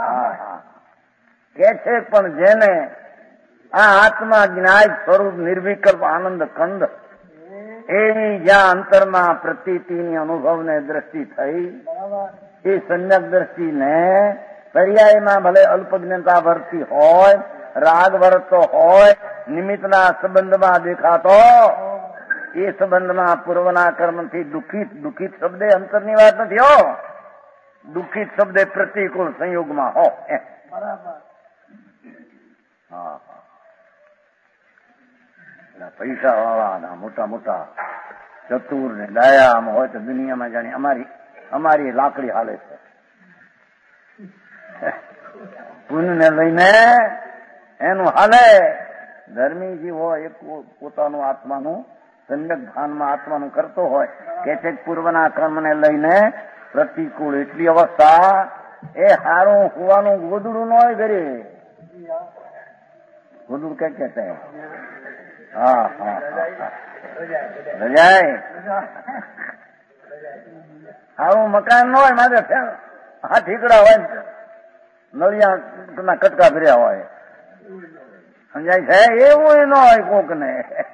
કે છે પણ જેને આ આત્મા જ્ઞાય સ્વરૂપ નિર્વિકલ્પ આનંદ ખંડ એવી જ્યાં અંતરમાં પ્રતીતિની અનુભવને દ્રષ્ટિ થઈ, એ સંજ્ઞક દ્રષ્ટિને પર્યાયમાં ભલે અલ્પજ્ઞતા વર્તી હોય, રાગ વર્તો હોય, નિમિત્તના સંબંધમાં દેખાતો, એ સંબંધમાં પૂર્વના કર્મથી દુઃખિત શબ્દે અંતરની વાત નથી હો, દુઃખિત શબ્દે પ્રતિકૂળ સંયોગમાં હો. પૈસા વાળા મોટા મોટા ચતુર ને ડાયામાં હોય તો દુનિયામાં જાણે અમારી લાકડી હાલે છે. પુણ્યને લઈને એનું હાલે. ધર્મી જીવ હોય એ પોતાનું આત્માનું સમ્યક ભાનમાં આત્માનું કરતો હોય, કે છે પૂર્વના કર્મને લઈને પ્રતિકૂળ એટલી અવસ્થા, એ હારું હોવાનું ગોદડું ન હોય ઘરે. ગોદડું કે છે? રજાય હારું મકાન ન હોય, મારે હા ઠીકડા હોય, નળિયા કટકા ભર્યા હોય. સમજાય છે? એવું ન હોય કોક ને.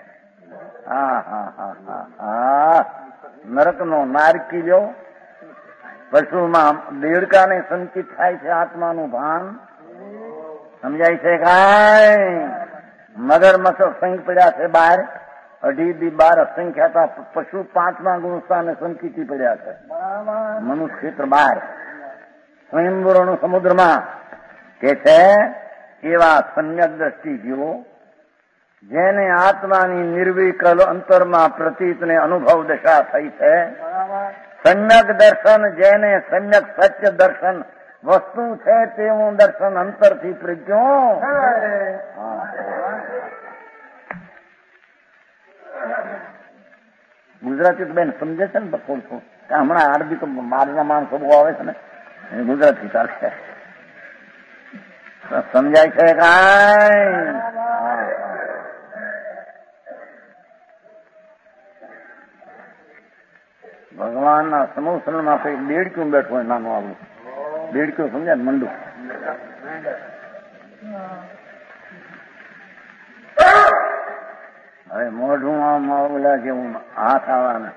નરક નો નારકી લ્યો. પશુમાં દેડકાને સંચિત થાય છે આત્માનું ભાન. સમજાય છે કાંઈ? મગરમચ્છ અસંખ્ય પડ્યા છે બહાર, 18 અસંખ્ય હતા. પશુ 5મા ગુણસ્થાને સંચિતી પડ્યા છે. મનુષ્ય ક્ષેત્ર બહાર સ્વયંવરોનું સમુદ્રમાં કે છે એવા સમ્યક દ્રષ્ટિ જીવો, જેને આત્માની નિર્વિકલ અંતરમાં પ્રતીતને અનુભવ દશા થઈ છે. સમ્યક દર્શન, જેને સમ્યક સત્ય દર્શન વસ્તુ છે તેવું દર્શન અંતરથી પ્રજ્ઞો. ગુજરાતી તો બેન સમજે છે ને થોડું. હમણાં આરબી તો બહારના માણસો બહુ આવે છે ને, ગુજરાતી ચાલે છે. સમજાય છે કાંઈ? ભગવાનના સમોસનમાં કઈ દેડક્યું બેઠું હોય, નાનું આવું દેડક્યું, સમજ્યા ને? મંડું. હવે મોઢું આમ ઓલા જેવું હાથ આવવાના,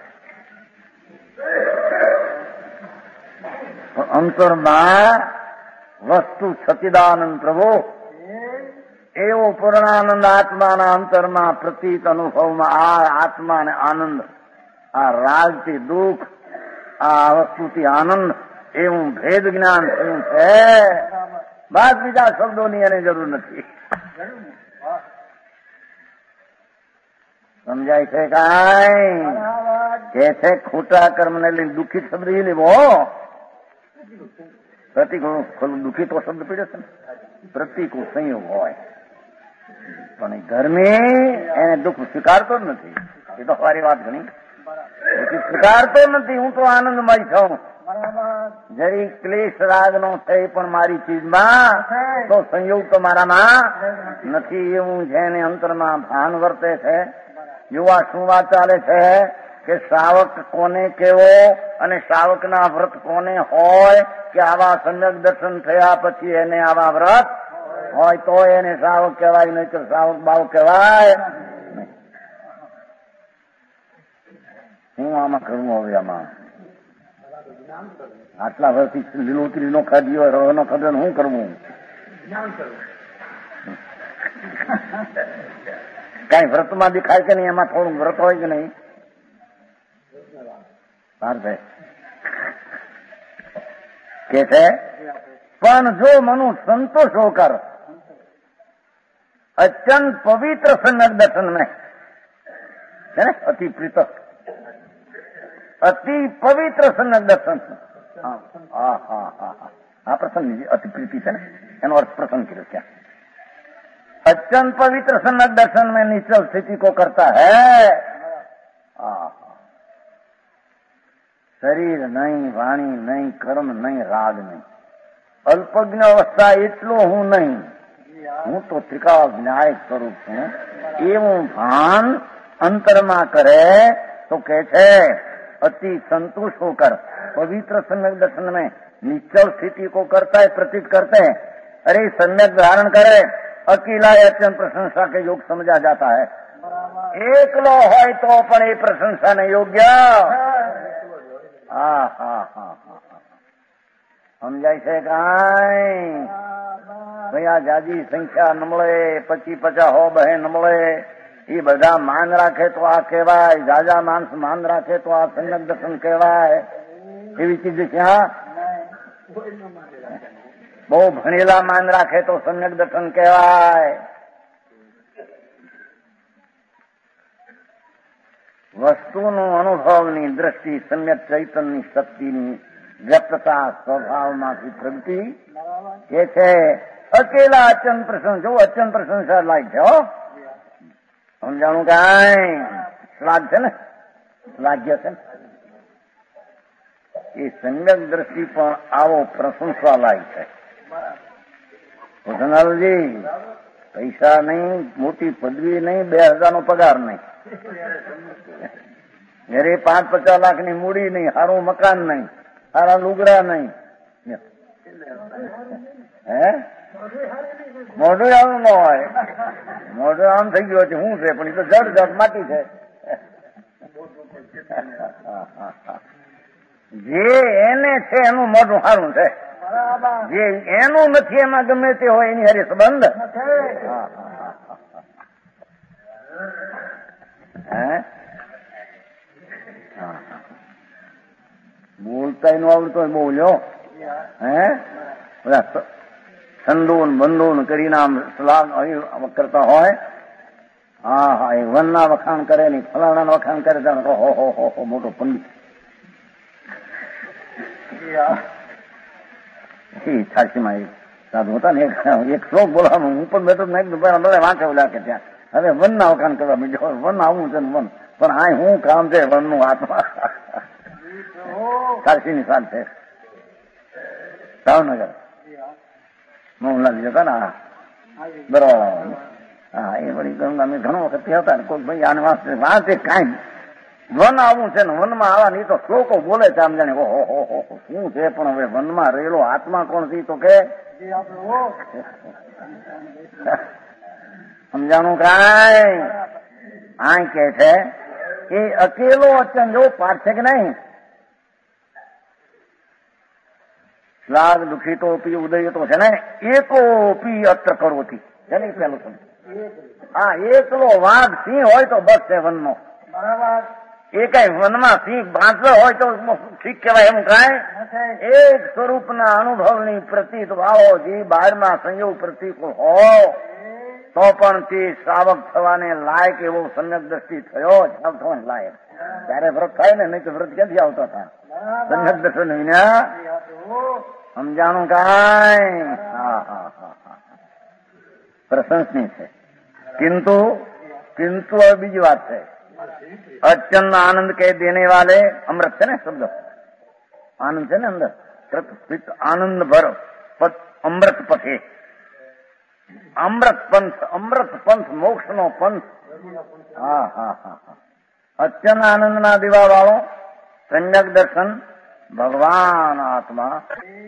અંતરમાં વસ્તુ સચિદાનંદ પ્રભુ એવો પૂર્ણાનંદ આત્માના અંતરમાં પ્રતીત અનુભવમાં આ આત્માને આનંદ, આ રાજથી દુઃખ, આ વસ્તુથી આનંદ, એવું ભેદ જ્ઞાન થયું છે. બસ બીજા શબ્દોની એને જરૂર નથી. સમજાય છે કાંઈ? કે છે ખોટા કર્મને લઈને દુઃખિત શબ્દ એ લેવો. પ્રતિકૂળ દુઃખી તો શબ્દ પીડ્યો છે ને, પ્રતિકૂળ સંયોગ હોય પણ એ ધર્મી એને દુઃખ સ્વીકારતો જ નથી. એ તો સારી વાત ઘણી. સ્વીકારતો નથી. હું તો આનંદમય છું. જરી ક્લેશ રાગ નો થઈ પણ મારી ચીજમાં તો સંયોગ તો મારામાં નથી. એવું જેને અંતરમાં ભાન વર્તે છે. યુવા શું વાત ચાલે છે કે શ્રાવક કોને કેવો અને શ્રાવકના વ્રત કોને હોય, કે આવા સમ્યક દર્શન થયા પછી એને આવા વ્રત હોય તો એને શ્રાવક કહેવાય, નહીં તો શ્રાવક બાવ કહેવાય. હું આમાં કરું હવે? આમાં આટલા વર્ષથી લીલોતરી નો ખાધી હોય, રવો નો ખાધો, શું કરવું? કઈ વ્રતમાં દેખાય કે નહીં? એમાં થોડું વ્રત હોય કે નહીં? પાર્થભાઈ કે છે પણ જો મનુ સંતોષ હોकर अत्यंत पवित्र सम्यक दर्शन में है ना अति प्रीत अति पवित्र सम्यक दर्शन हाँ प्रसन्न अति प्रीति है ना एनो अर्थ प्रसन्न કર્યો क्या अत्यंत पवित्र सम्यक दर्शन में निश्चल स्थिति को करता है शरीर नहीं वाणी नहीं कर्म नहीं राग नहीं अल्पज्ञ अवस्था એટલો હું નહીં હું તો ત્રિકાળ ન્યાય સ્વરૂપ છું એવું ભાન અંતરમાં કરે તો કે છે अति संतुष्ट होकर पवित्र सम्यक दर्शन में निश्चल स्थिति को करता है प्रतीत करते हैं अरे सम्यक धारण करे अकेला अत्यंत प्रशंसा के योग समझा जाता है एकलो હોય તો પણ એ પ્રશંસાને યોગ્ય સમજાય છે કાંઈ ભાઈ આ જાજી સંખ્યા ન મળે 25-50 બહે ન મળે એ બધા માન રાખે તો આ કહેવાય જાજા માણસ માન રાખે તો આ સમ્યક દર્શન કહેવાય એવી ચીજ છે હા બહુ ભણેલા માન રાખે તો સમ્યક દર્શન કહેવાય વસ્તુનું અનુભવની દ્રષ્ટિ સમ્યક ચૈતન્યની શક્તિની વ્યક્તતા સ્વભાવમાંથી પ્રગતિ કે છે અકેલા અચંત પ્રશંસા જો અચંત પ્રશંસા લાયક છે હો સમજાણું કાંઈ શ્લાઘ છે ને શ્લાઘ્ય છે ને એ સમ્યક દ્રષ્ટિ પણ આવો પ્રશંસા લાયક છે ભોજનાલજી પૈસા નહીં મોટી પદવી નહીં 2000 પગાર નહીં ઘરે 5-50 લાખની મૂડી નહીં સારું મકાન નહીં સારા લુગડા નહીં હે મોઢું આવું ન હોય મોઢું આમ થઈ ગયું છે શું છે પણ એ તો જડ જડ માટી છે જે એને છે એનું મોઢું સારું છે જે એનું નથી એમાં ગમે તે હોય એની હારે સંબંધ બોલતા નું આવડતો હોય બોલ્યો હે બધા સંદૂન બંધૂન કરીને આમ સલામ કરતા હોય હા હા એ વનના વખાણ કરે ને ફલાણા વખાણ કરે હો હો હો મોટો પંડિત છાસીમાં સાધુ હતા ને એક શ્લોક બોલવાનું હું પણ બેઠો બધા વાંચે ઓલા કે ત્યાં હવે વનના વખાણ કરવા મીઠો વન આવું છે વન પણ આ શું કામ છે વનનું હાથમાં કાશીની સાલ છે ભાવનગર મોહનલાલ જતા ને બરોબર હા એ વળી અમે ઘણો વખત હતા ને કોઈ ભાઈ આને વાંચે કાંઈ વન આવું છે ને વનમાં આવા નહીં તો શ્લોકો બોલે છે આમ જાણે ઓહો હો શું છે પણ હવે વનમાં રહેલો આત્મા કોણ છે તો કે સમજાણું કાંઈ આ કે છે એ અકેલો અચન જો પાઠ છે કે નહીં શ્લાઘ દુઃખિતો પી ઉદય તો છે ને એકોપી અત્ર કરોથી છે ને પેલું સમજ હા એકલો વાઘ સિંહ હોય તો બસ છે વનનો એ કઈ વનમાં સિંહ બાંધલો હોય તો ઠીક કહેવાય એમ કાંઈ એક સ્વરૂપના અનુભવની પ્રતીત વાળો જે બહારમાં સંયોગ પ્રતિકૂળ હો તો પણ તે શ્રાવક થવાને લાયક એવો સમ્યક દ્રષ્ટિ થયો જ થવાને લાયક ત્યારે વ્રત થાય ને નહીં તો વ્રત ક્યાંથી આવતા હતા સમ્યક દર્શન વિના સમજાણું કાંઈ હા હા હા પ્રશંસનીય છે કિંતુ બીજી વાત છે અચન આનંદ કે દેને વાલે અમૃત છે ને શબ્દ આનંદ છે ને અંદર આનંદ ભર અમૃત પથે અમૃત પંથ મોક્ષ નો પંથ હા હા હા હા અચન આનંદ ના દીવા વાળો સમ્યક દર્શન ભગવાન આત્મા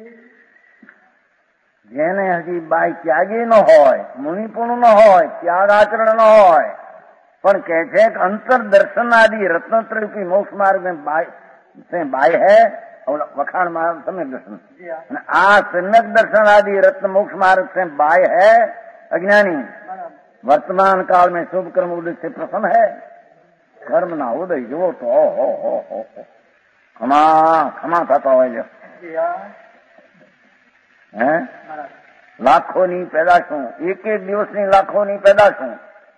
જેને હજી બાઈ ત્યાગી ન હોય મુનિપુણ ન હોય ત્યાગ આચરણ ન હોય પણ કહે છે કે અંતર દર્શન આદि રત્નત્રયી મોક્ષ માર્ગ में बाय है और वखाण मार्ग सम्यक दर्शन आ सम्यक दर्शन आदि रत्न मोक्ष मार्ग से बाय है अज्ञानी वर्तमान काल में शुभ कर्म उदय से प्रसन्न है कर्म ना उदय जो तो ખમા થતા હોય છે. હે લાખોની પેદાશું, એક એક દિવસની લાખોની પેદાશું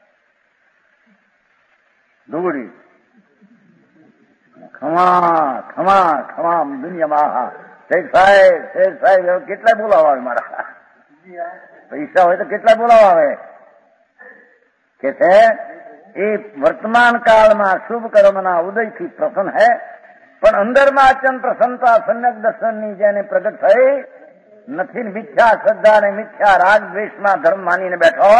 દુગડી ખમા દુનિયામાં. શેઠ સાહેબ કેટલા બોલાવા આવે મારા? પૈસા હોય તો કેટલા બોલાવા આવે? કે છે એ વર્તમાન કાળમાં શુભ કર્મના ઉદયથી પ્રસન્ન હૈ, પણ અંદરમાં અત્યંત પ્રસન્નતા સમ્યક દર્શનની જેને પ્રગટ થઈ નથી. મિથ્યા શ્રદ્ધા ને મિથ્યા રાગ દ્વેષમાં ધર્મ માનીને બેઠો.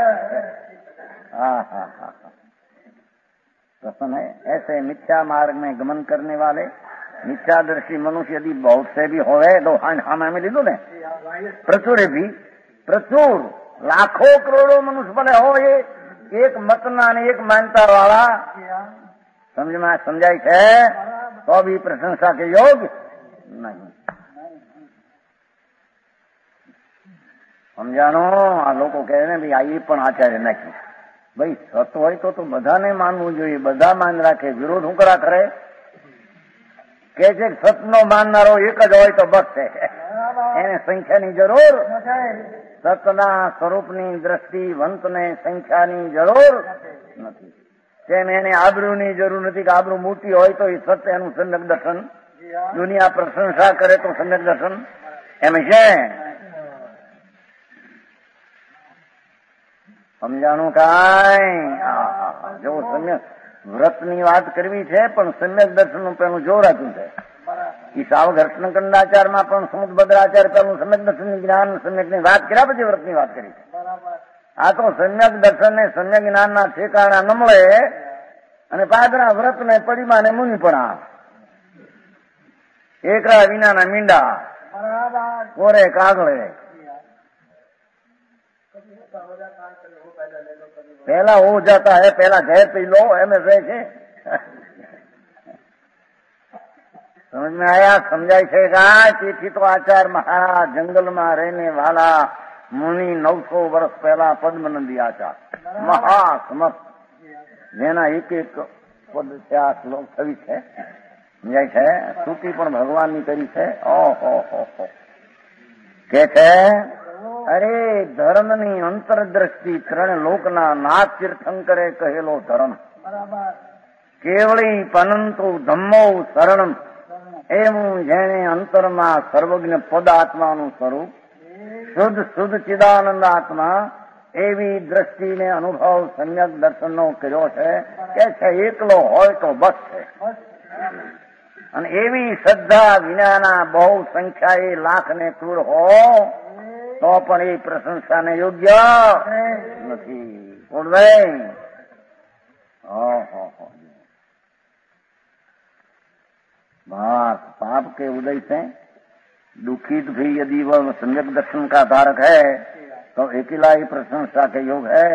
प्रसन्न है. ऐसे मिथ्या मार्ग में गमन करने वाले मिथ्यादर्शी मनुष्य यदि बहुत से भी होवे तो हाँ में लीधु ने प्रचुर भी प्रचुर लाखों करोड़ों मनुष्य भले हो, ये एक मतના અને એક માનતા વાળા સમજમાં સમજાય છે તો બી પ્રશંસા કે યોગ નહીં. સમજાણો? આ લોકો કહે ને ભાઈ આ એ પણ આચાર્ય નાખ્યું. ભાઈ સત હોય તો બધાને માનવું જોઈએ. બધા માન રાખે, વિરોધ હું કરા કરે? કે છે સતનો માનનારો એક જ હોય તો બસ છે, એને સંખ્યાની જરૂર. સતના સ્વરૂપની દ્રષ્ટિ વંતને સંખ્યાની જરૂર નથી. તેમ એને આબરૂની જરૂર નથી કે આબરૂ મોટી હોય તો એ સત્ય એનું સમ્યક દર્શન. દુનિયા પ્રશંસા કરે તો સમ્યક દર્શન એમ છે. સમજાણું કાંઈ? જો સમ્યક વ્રતની વાત કરવી છે પણ સમ્યક દર્શન નું પેલું જોર આપ્યું છે. એ સાવઘર્ષણ કંડાચારમાં પણ સમુદ્રભદ્રાચાર્ય પેલું સમ્યક દર્શન જ્ઞાન સમ્યક ની વાત કર્યા પછી વ્રતની વાત કરી છે. આ તો સમ્યક દર્શન ને સમ્યક જ્ઞાન ના ઠેકાણા ન મળે અને પાદરા વ્રત ને પડીમાં ને મુનિપણા, એકરા વિનાના મીંડા, કોરે કાગળે. पहला हो जाता है, पहला जहर पी लो, एम एस है. समझ में आया? समझाई छेगा. તેથી તો આચાર મહારાજ જંગલમાં રહેને વાલા મુનિ 900 વર્ષ પહેલા પદ્મનંદી આચાર મહાસમર્થ, જેના એક એક પદ છે આ શ્લોક થવી છે. સમજાય છે? સ્તુતિ પણ ભગવાનની કરી છે. ઓહો કે છે અરે ધર્મની અંતરદ્રષ્ટિ ત્રણ લોકના નાથ તીર્થંકરે કહેલો ધર્મ કેવળી પનંતુ ધમ્મો શરણમ. એવું જેને અંતરમાં સર્વજ્ઞ પદ આત્માનું સ્વરૂપ શુદ્ધ ચિદાનંદ આત્મા એવી દ્રષ્ટિને અનુભવ સમ્યક દર્શનનો કર્યો છે. કે છે એકલો હોય તો બસ છે. અને એવી શ્રદ્ધા વિનાના બહુ સંખ્યા એ લાખ ને ક્રૂર હો તો પણ એ પ્રશંસાને યોગ્ય નથી. पाप के उदय से दुखित भी यदि वह सम्यक दर्शन का धारक है तो अकेला ही प्रशंसा के योग है.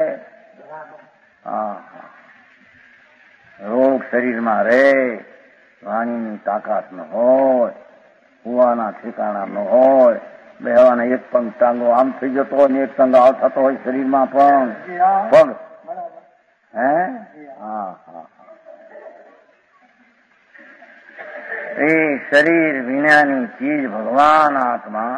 रोग शरीर में रे, વાણીની તાકાત ન હોય, કુવાના ઠેકાણા ન હોય, બેહવાને એક પંગ ટાંગો આમ થઈ જતો હોય ને એક ટંગાવ થતો હોય શરીરમાં પણ પગ. હે એ શરીર વિનાની ચીજ ભગવાન આત્મા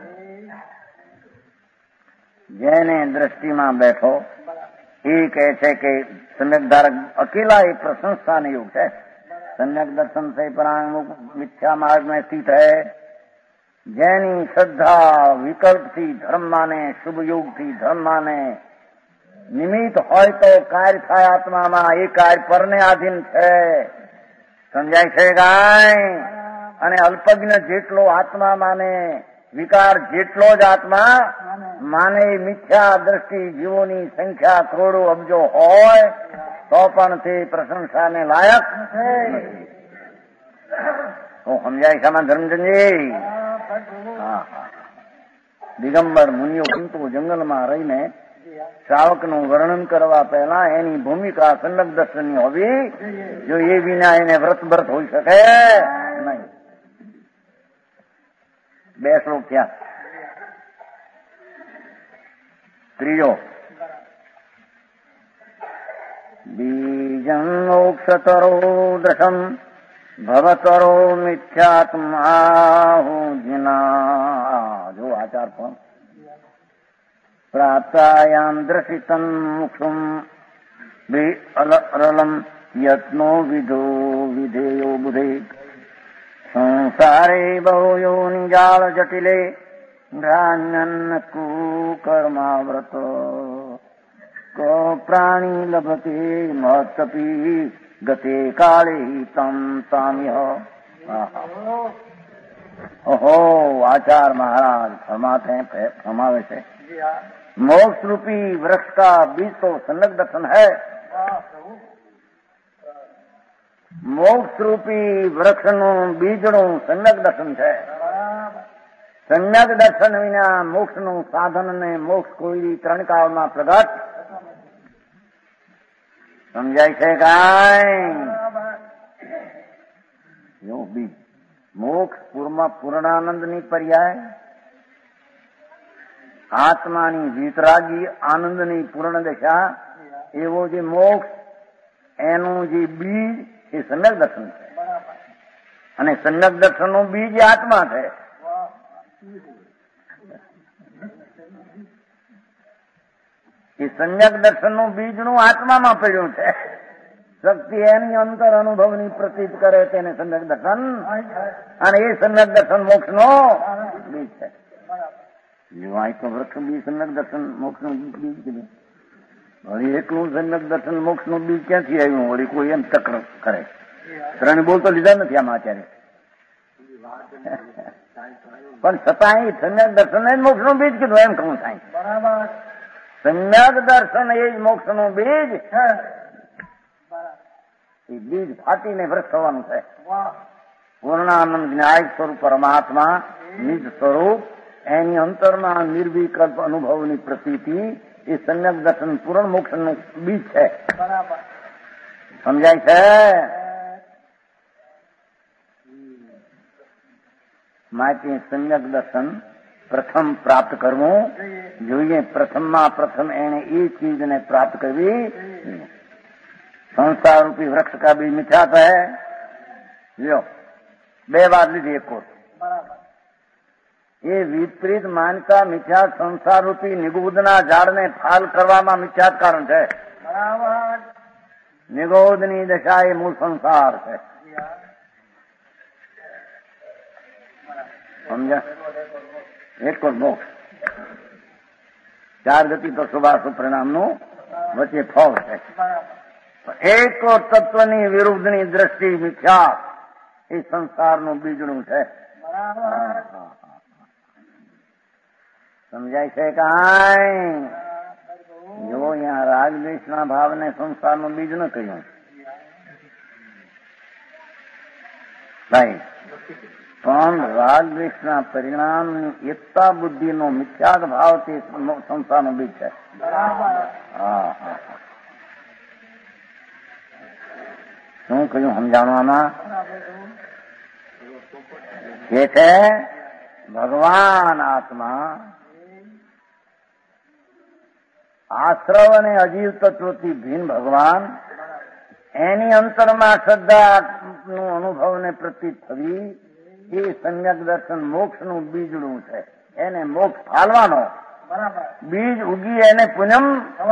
જેને દ્રષ્ટિમાં બેઠો એ કહે છે કે સમ્યક ધારક અકેલા એ પ્રશંસાને યોગ છે. सम्यक दर्शन से परांग मिथ्या मार्ग में स्थित है, जैनी श्रद्धा विकल्प थी धर्म माने, शुभ योग थी धर्म माने, निमित्त હોય તો કાર્ય થાય આત્મામાં, એ કાર્ય પરને આધીન છે. સમજાય છે ગાય? અને અલ્પજ્ઞ જેટલો આત્મા માને, વિકાર જેટલો જ આત્મા માને, મિથ્યા દ્રષ્ટિ જીવોની સંખ્યા કરોડો અબજો હોય તો પણ તે પ્રશંસાને લાયક નથી. તો સમજાય છે ધર્મચંદજી? દિગંબર મુનિઓ સંતો જંગલમાં રહીને શ્રાવકનું વર્ણન કરવા પહેલા એની ભૂમિકા સમ્યક દર્શનની હોવી જો એ વિના એને વ્રત હોઈ શકે નહીં. 2 શ્લોક થયા. ત્રીજો બીજં મોક્ષતરો દ્રશમ ભવતરો મિથ્યાત્માહુજના જો આચાર પણ પ્રાપ્તાયામ દ્રશિતમ મુક્ષુમ અલમ યત્નો વિધો વિધેયો બુધે સંસારે બહુ યોનિજાળ જટિલે ભ્રાન્યન કુકર્માવ્રત કો પ્રાણી લભતે મહતપી ગતે કાળે તમ તામ્ય. ઓહો આચાર મહારાજ फरमावे છે मोक्ष रूपी वृक्ष का बीज तो संज्ञक दर्शन है. मोक्ष रूपी વૃક્ષનું બીજનું સંજ્ઞક દર્શન છે. સંજ્ઞક દર્શન વિના મોક્ષનું સાધન ને મોક્ષ કોઈ ત્રણ કાળમાં પ્રગટ સમજાય છે કાંઈ? એવું બીજ મોક્ષ પૂર્ણાનંદની પર્યાય, આત્માની વિતરાગી આનંદની પૂર્ણ દશા, એવો જે મોક્ષ એનું જે બીજ એ સંજ્ઞક દર્શન છે. અને સંજ્ઞક દર્શનનું બીજ એ આત્મા છે. એ સંજ્ઞક દર્શનનું બીજનું આત્મામાં પડ્યું છે. શક્તિ એની અંતર અનુભવની પ્રતીત કરે તેને સંજ્ઞક દર્શન, અને એ સંજ્ઞક દર્શન મોક્ષનો બીજ છે. અહીં તો વૃક્ષ બી સંજ્ઞક દર્શન મોક્ષનું બીજ કીધું. વળી એકલું સંજ્ઞક દર્શન મોક્ષનું બીજ ક્યાંથી આવ્યું? વળી કોઈ એમ ચક્ર કરે. ત્રણ બોલ તો લીધા નથી આમાં આચાર્ય, પણ છતાં એ સંજ્ઞક દર્શન એ જ મોક્ષનું બીજ કીધું એમ કહું સાહેબ. સંજ્ઞક દર્શન એ જ મોક્ષનું બીજ. એ બીજ ફાટીને વૃક્ષ થવાનું છે. પૂર્ણાનંદ જ્ઞાય સ્વરૂપ પરમાત્મા નિજ સ્વરૂપ એની અંતરમાં નિર્વિકલ્પ અનુભવની પ્રતીતિ એ સંજ્ઞક દર્શન પૂર્ણ મોક્ષનું બીજ છે. સમજાય છે? માટે સંજ્ઞક દર્શન પ્રથમ પ્રાપ્ત કરવું જોઈએ. પ્રથમમાં પ્રથમ એને એ ચીજને પ્રાપ્ત કરવી. સંસાર રૂપી વૃક્ષ કા બીજ મિથ્યાત હૈ. લ્યો બે વાત લીધી એક કોર્સ. એ વિપરીત માનતા મિથ્યા સંસાર રૂપી નિગોદના ઝાડને ફાલ કરવામાં મિથ્યાત કારણ છે. નિગોદની દશા એ મૂળ સંસાર છે. સમજ્યા? એક મોક્ષ, ચાર ગતિ તો શુભાશુભ પરિણામનું વચ્ચે ફળ છે. એક તત્વની વિરુદ્ધની દ્રષ્ટિ મિથ્યા એ સંસારનું બીજનું છે. સમજાય છે કાંઈ? જો અહીંયા રાગદ્વેષના ભાવને સંસારનું બીજ ન કહ્યું ભાઈ, પણ રાગદ્વેષના પરિણામની એકતા બુદ્ધિનો મિથ્યાત ભાવ તે સંસારનું બીજ છે. શું કહ્યું સમજાવવામાં? કે છે ભગવાન આત્મા આશ્રવ અને અજીવ તત્વથી ભિન્ન ભગવાન એની અંતરમાં શ્રદ્ધાનું અનુભવને પ્રતીત થવી એ સંજ્ઞક દર્શન મોક્ષનું બીજડું છે. એને મોક્ષ ફાલવાનો બીજ ઉગી એને પૂનમ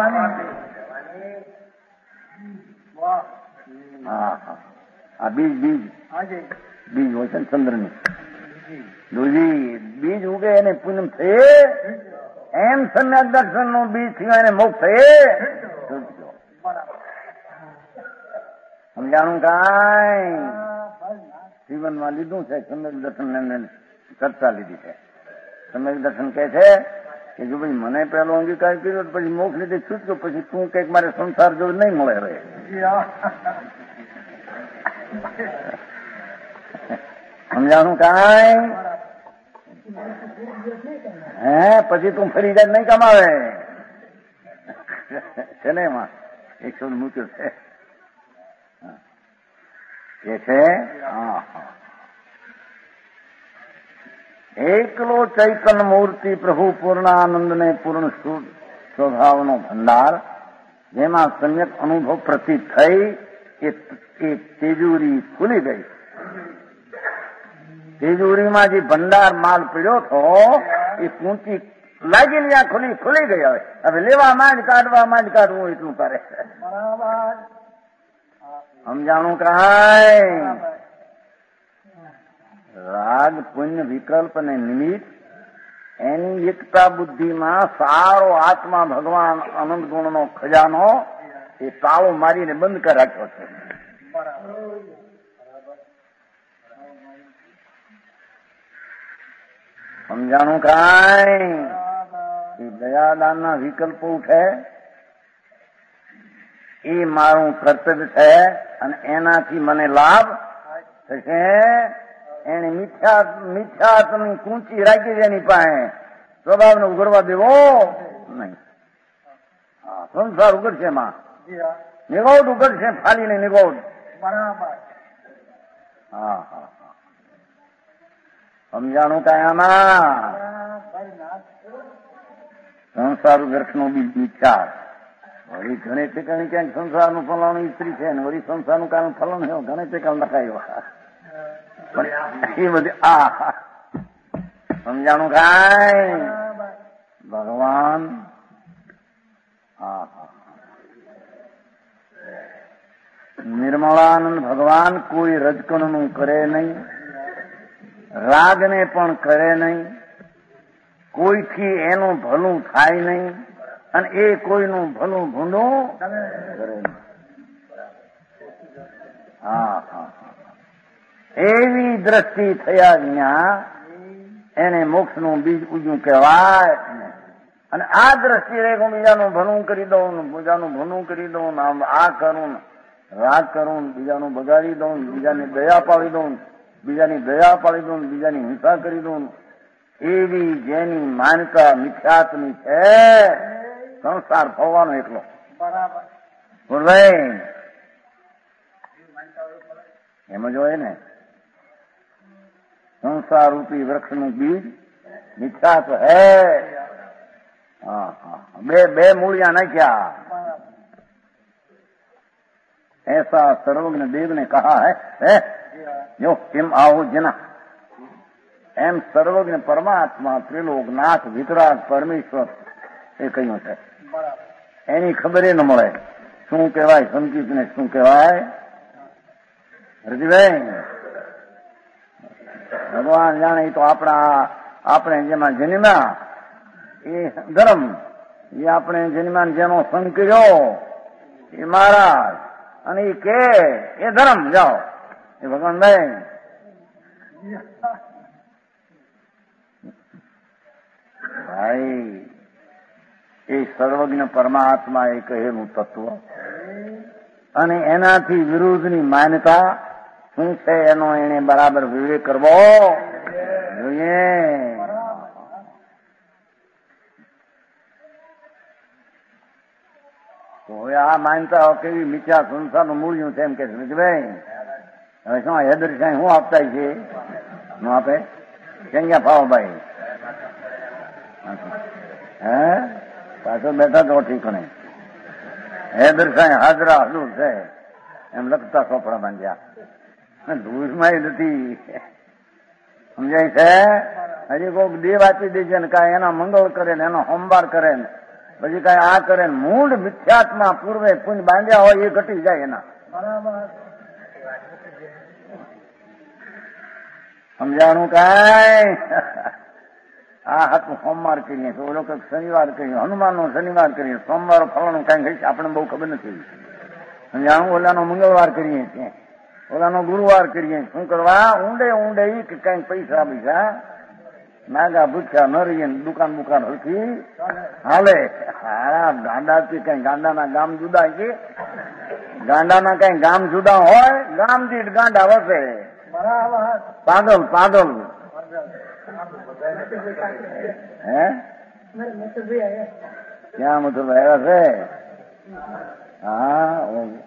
આ બીજ બીજ બીજ હોય છે ચંદ્રની દૂધી બીજ ઉગે એને પૂનમ થયે એમ સંજ્ઞક દર્શન નું બીજ થયું એને મોક્ષ થયે. સમજાણું કાંઈ? જીવનમાં લીધું છે સંજ્ઞક દર્શન ચર્ચા લીધી છે. સંજ્ઞક દર્શન કહે છે કે જો ભાઈ મને પેલો અંગીકાર કર્યો પછી મોક્ષ લીધે છૂટક્યો, પછી તું કઈક મારે સંસાર જો નહીં મળે હવે. સમજાણું કાંઈ? હે પછી તું ફરી જાય નહીં કમાવે છે ને? એમાં એક શબ્દ મૂક્યો છે એ છે એકલો ચૈતન્ય મૂર્તિ પ્રભુ પૂર્ણાનંદ ને પૂર્ણ સ્વભાવનો ભંડાર જેમાં સંયત અનુભવ પ્રતીત થઈ એ તેજુરી ખુલી ગઈ તિજોરીમાં જે ભંડાર માલ પીડ્યો હતો એ કૂંચી લાગીને ત્યાં ખુલી ગઈ. હવે લેવા માંડ કાઢવું એટલું કરે. સમજાણું કાંઈ? રાગ પુણ્ય વિકલ્પ અને નિમિત્ત એની એકતા બુદ્ધિમાં સારો આત્મા ભગવાન અનંત ગુણનો ખજાનો એ તાળો મારીને બંધ કરી રાખ્યો છે. સમજાણું કાંઈ? એ દયાદાનના વિકલ્પો ઉઠે એ મારું કર્તવ્ય છે અને એનાથી મને લાભ થશે. એને મિથ્યાત્મની કૂંચી રાખી છે એની પાસે, સ્વભાવને ઉઘડવા દેવો નહીં. સંસાર ઉઘડશે માં, નિગોડ ઉઘડશે, ફાલીને નિગોડ. હા હા, સમજાણું કાંઈ? આમાં સંસાર વૃક્ષનું બીજ વિચાર. વળી ઘણી ઠેકાણી ક્યાંક સંસારનું ફલાણું સ્ત્રી છે ને વળી સંસારનું કારણ ફલાણું ઘણી ઠેકાણ લખાયો. પણ એ બધી સમજાણું કાંઈ? ભગવાન નિર્મળાનંદ ભગવાન કોઈ રજકણનું કરે નહીં, રાગને પણ કરે નહીં, કોઈથી એનું ભલું થાય નહીં અને એ કોઈનું ભલું ભૂંડું કરે નહીં. એવી દ્રષ્ટિ થયા વિના એને મોક્ષનું બીજ ઉજ્યું કહેવાય. અને આ દ્રષ્ટિ રે હું બીજાનું ભલું કરી દઉં, બીજાનું ભલું કરી દઉં, આ કરું, રાગ કરું, બીજાનું બગાડી દઉં, બીજાની દયા પાડી દઉં, બીજાની દયા પાડી દઉં, બીજાની હિંસા કરી દઉં, એવી જેની માન્યતા મિથ્યાત્મી છે સંસાર થવાનો એકલો. બરાબર એમ જ હોય ને. સંસાર રૂપી વૃક્ષનું બીજ મિથ્યાત્વ હે. બે મૂળિયા નાખ્યા. ऐसा सर्वज्ञ देव ने कहा है जो किम आओ जना. એમ સર્વજ્ઞ પરમાત્મા ત્રિલોકનાથ વિતરાગ પરમેશ્વર એ કહ્યું છે. એની ખબર ન મળે શું કહેવાય સંકિત ને શું કહેવાય. હરજીભાઈ ભગવાન જાણે તો આપણે જેમાં જન્મ્યા એ ધર્મ, એ આપણે જન્મ્યા જેનો સંગ કર્યો એ મહારાજ, અને એ કે એ ધર્મ જાઓ એ ભગવાન ભાઈ. ભાઈ એ સર્વજ્ઞ પરમાત્મા એ કહેલું તત્વ અને એનાથી વિરુદ્ધની માન્યતા શું છે એનો એને બરાબર વિવેક કરવો જોઈએ. તો હવે આ માન્યતા કેવી મિથ્યા સંસારનું મૂળ્યું છે એમ કે ભાઈ હવે શું હેદર સાંઈ શું આપતા છે નું આપે ક્યાં ફાવભાઈ હે પાછો બેઠા તો ઠીકણે હેદર સાંઈ હાજરા હજુર છે એમ લખતા ચોપડા બાંધ્યા ધૂળમાં નથી સમજાય છે. હજી કોઈક દેવ આપી દે છે ને કાંઈ એના મંગળ કરે ને એનો હોમવાર કરે ને પછી કાંઈ આ કરે ને મૂળ મિથ્યાત્મા પૂર્વે પુંજ બાંધ્યા હોય એ ઘટી જાય એના. સમજાણું કાંઈ? આ હાથું સોમવાર કરીએ તો ઓલો કંઈક શનિવાર કરીએ, હનુમાનનો શનિવાર કરીએ, સોમવાર ફળવાનું કાંઈ કહીશ આપણે બહુ ખબર નથી. સમજાણું? ઓલાનો મંગળવાર કરીએ છીએ, ઓલાનો ગુરુવાર કરીએ. શું કરવા? ઊંડે કે કઈક પૈસા બીજા નાગા ભૂખ્યા ન રહીએ, દુકાન બુકાન હલકી હાલે. હા ગાંડાથી કઈ ગાંડાના ગામ જુદા છે, ગાંડાના કઈ ગામ જુદા હોય, ગામ દીઠ ગાંડા વસે. પાગલ હે ક્યાં મતલબ આવ્યા છે? હા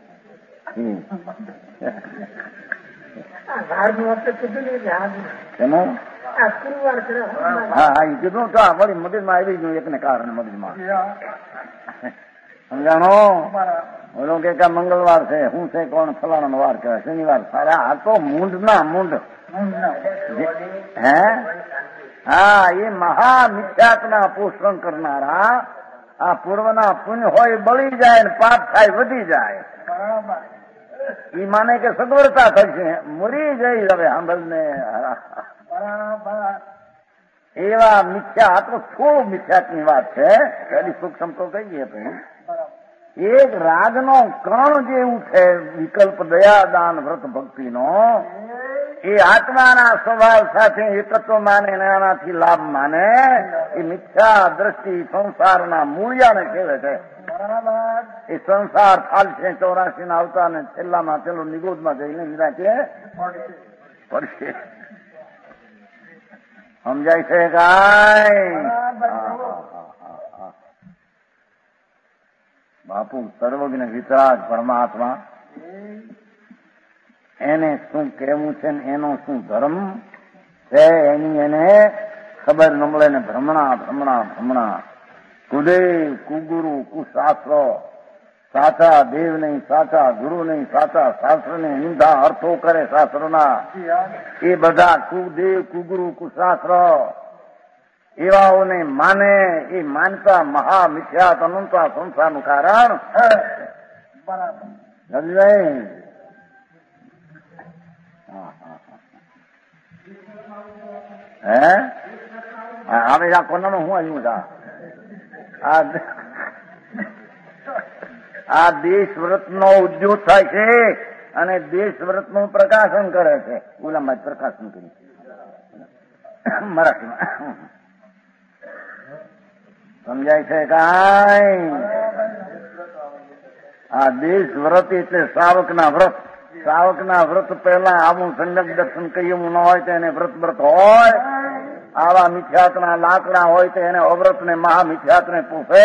હા એ કીધું તો વળી મગજમાં આવી ગયું એકને કારણે મગજમાં. સમજાણો? બોલો કે મંગળવાર છે, શું છે, કોણ ફલાણો વાર કહેવાય, શનિવાર. સારા આ તો મૂંઢના મૂંઢ. હે હા, એ મહા મિથ્યાત્વના પોષણ કરનારા આ પૂર્વના પુણ્ય હોય બળી જાય ને પાપ થાય વધી જાય. ઈ માને કે સગવડતા થશે, મરી જઈ હવે સાંભળને. એવા મિથ્યા, આ તો થોડું મિથ્યાત્વની વાત છે, એની સૂક્ષ્મ તો કહીએ તો એક રાગનો કણ જે ઉઠે વિકલ્પ દયા દાન વ્રત ભક્તિનો, એ આત્માના સ્વભાવ સાથે એકત્વ માને ને આનાથી લાભ માને, એ મિથ્યા દ્રષ્ટિ સંસારના મૂળિયાને કહેવે છે. એ સંસાર ફાલશે 84 ના આવતા ને છેલ્લામાં પેલો નિગોદમાં જઈને નિરાશે પડશે. સમજાય છે કાંઈ? બાપુ સર્વજ્ઞ વિતરાગ પરમાત્મા, એને શું કહેવું છે ને એનો શું ધર્મ છે એની એને ખબર ન મળે ને ભ્રમણા ભ્રમણા ભ્રમણા. કુદેવ કુગુરુ કુશાસ્ત્ર, સાચા દેવ નહીં, સાચા ગુરુ નહીં, સાચા શાસ્ત્ર ને ઊંધા અર્થો કરે શાસ્ત્રના, એ બધા કુદેવ કુગુરુ કુશાસ્ત્ર એવાઓને માને. એ માનતા મહા મિથ્યાત અનંતા સંસારનું કારણ. હે હવે આ કોનામાં હું આવ્યું હતા? આ દેશવ્રતનો ઉદ્યોગ થાય છે અને દેશવ્રતનું પ્રકાશન કરે છે. ઓલામાં જ પ્રકાશન કર્યું મરાઠીમાં. સમજાય છે કાંઈ? આ દેશવ્રત એટલે શ્રાવકના વ્રત. શ્રાવકના વ્રત પહેલા આવું સંગત દર્શન કહ્યું ન હોય તો એને વ્રત હોય. આવા મિથ્યાતના લાકડા હોય તો એને અવ્રત ને મહા મિથ્યાત ને પૂછે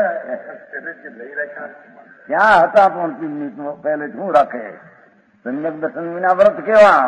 ક્યાં હતા પણ પહેલે શું રાખે? સંગત દર્શન વિના વ્રત કેવા?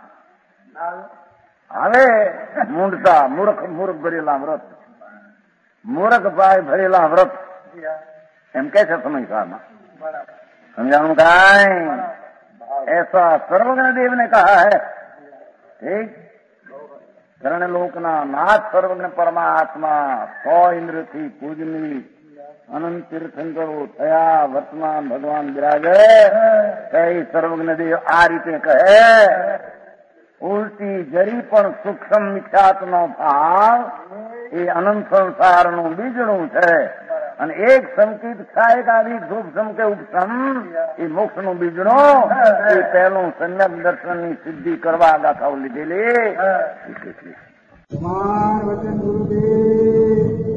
હવે મૂંઢતા મૂર્ખ ભરેલા વ્રત, મૂર્ખ ભાઈ ભરેલા વ્રત એમ કે છે સમયસારમાં. સમજાણું કાંઈ? ऐसा सर्वज्ञ देव ने कहा है. ठीक, कर्ण लोकना नाथ सर्वज्ञ परमात्मा 100 इंद्रથી પૂજની અનંત તીર્થંકરો થયા વર્તમાન ભગવાન બિરાજે. કઈ સર્વજ્ઞ દેવ આ રીતે કહે, ઉલટી જરી પણ સૂક્ષ્મ મિથ્યાત્વનો ભાવ એ અનંત સંસારનું બીજણું છે અને એક સંકિત સહાયકાદિક સૂક્ષ્મ કે ઉપસમ એ મોક્ષનું બીજણું. એ પહેલું સમ્યક દર્શનની સિદ્ધિ કરવા ગાથાઓ લીધેલી. વચન ગુરુદેવ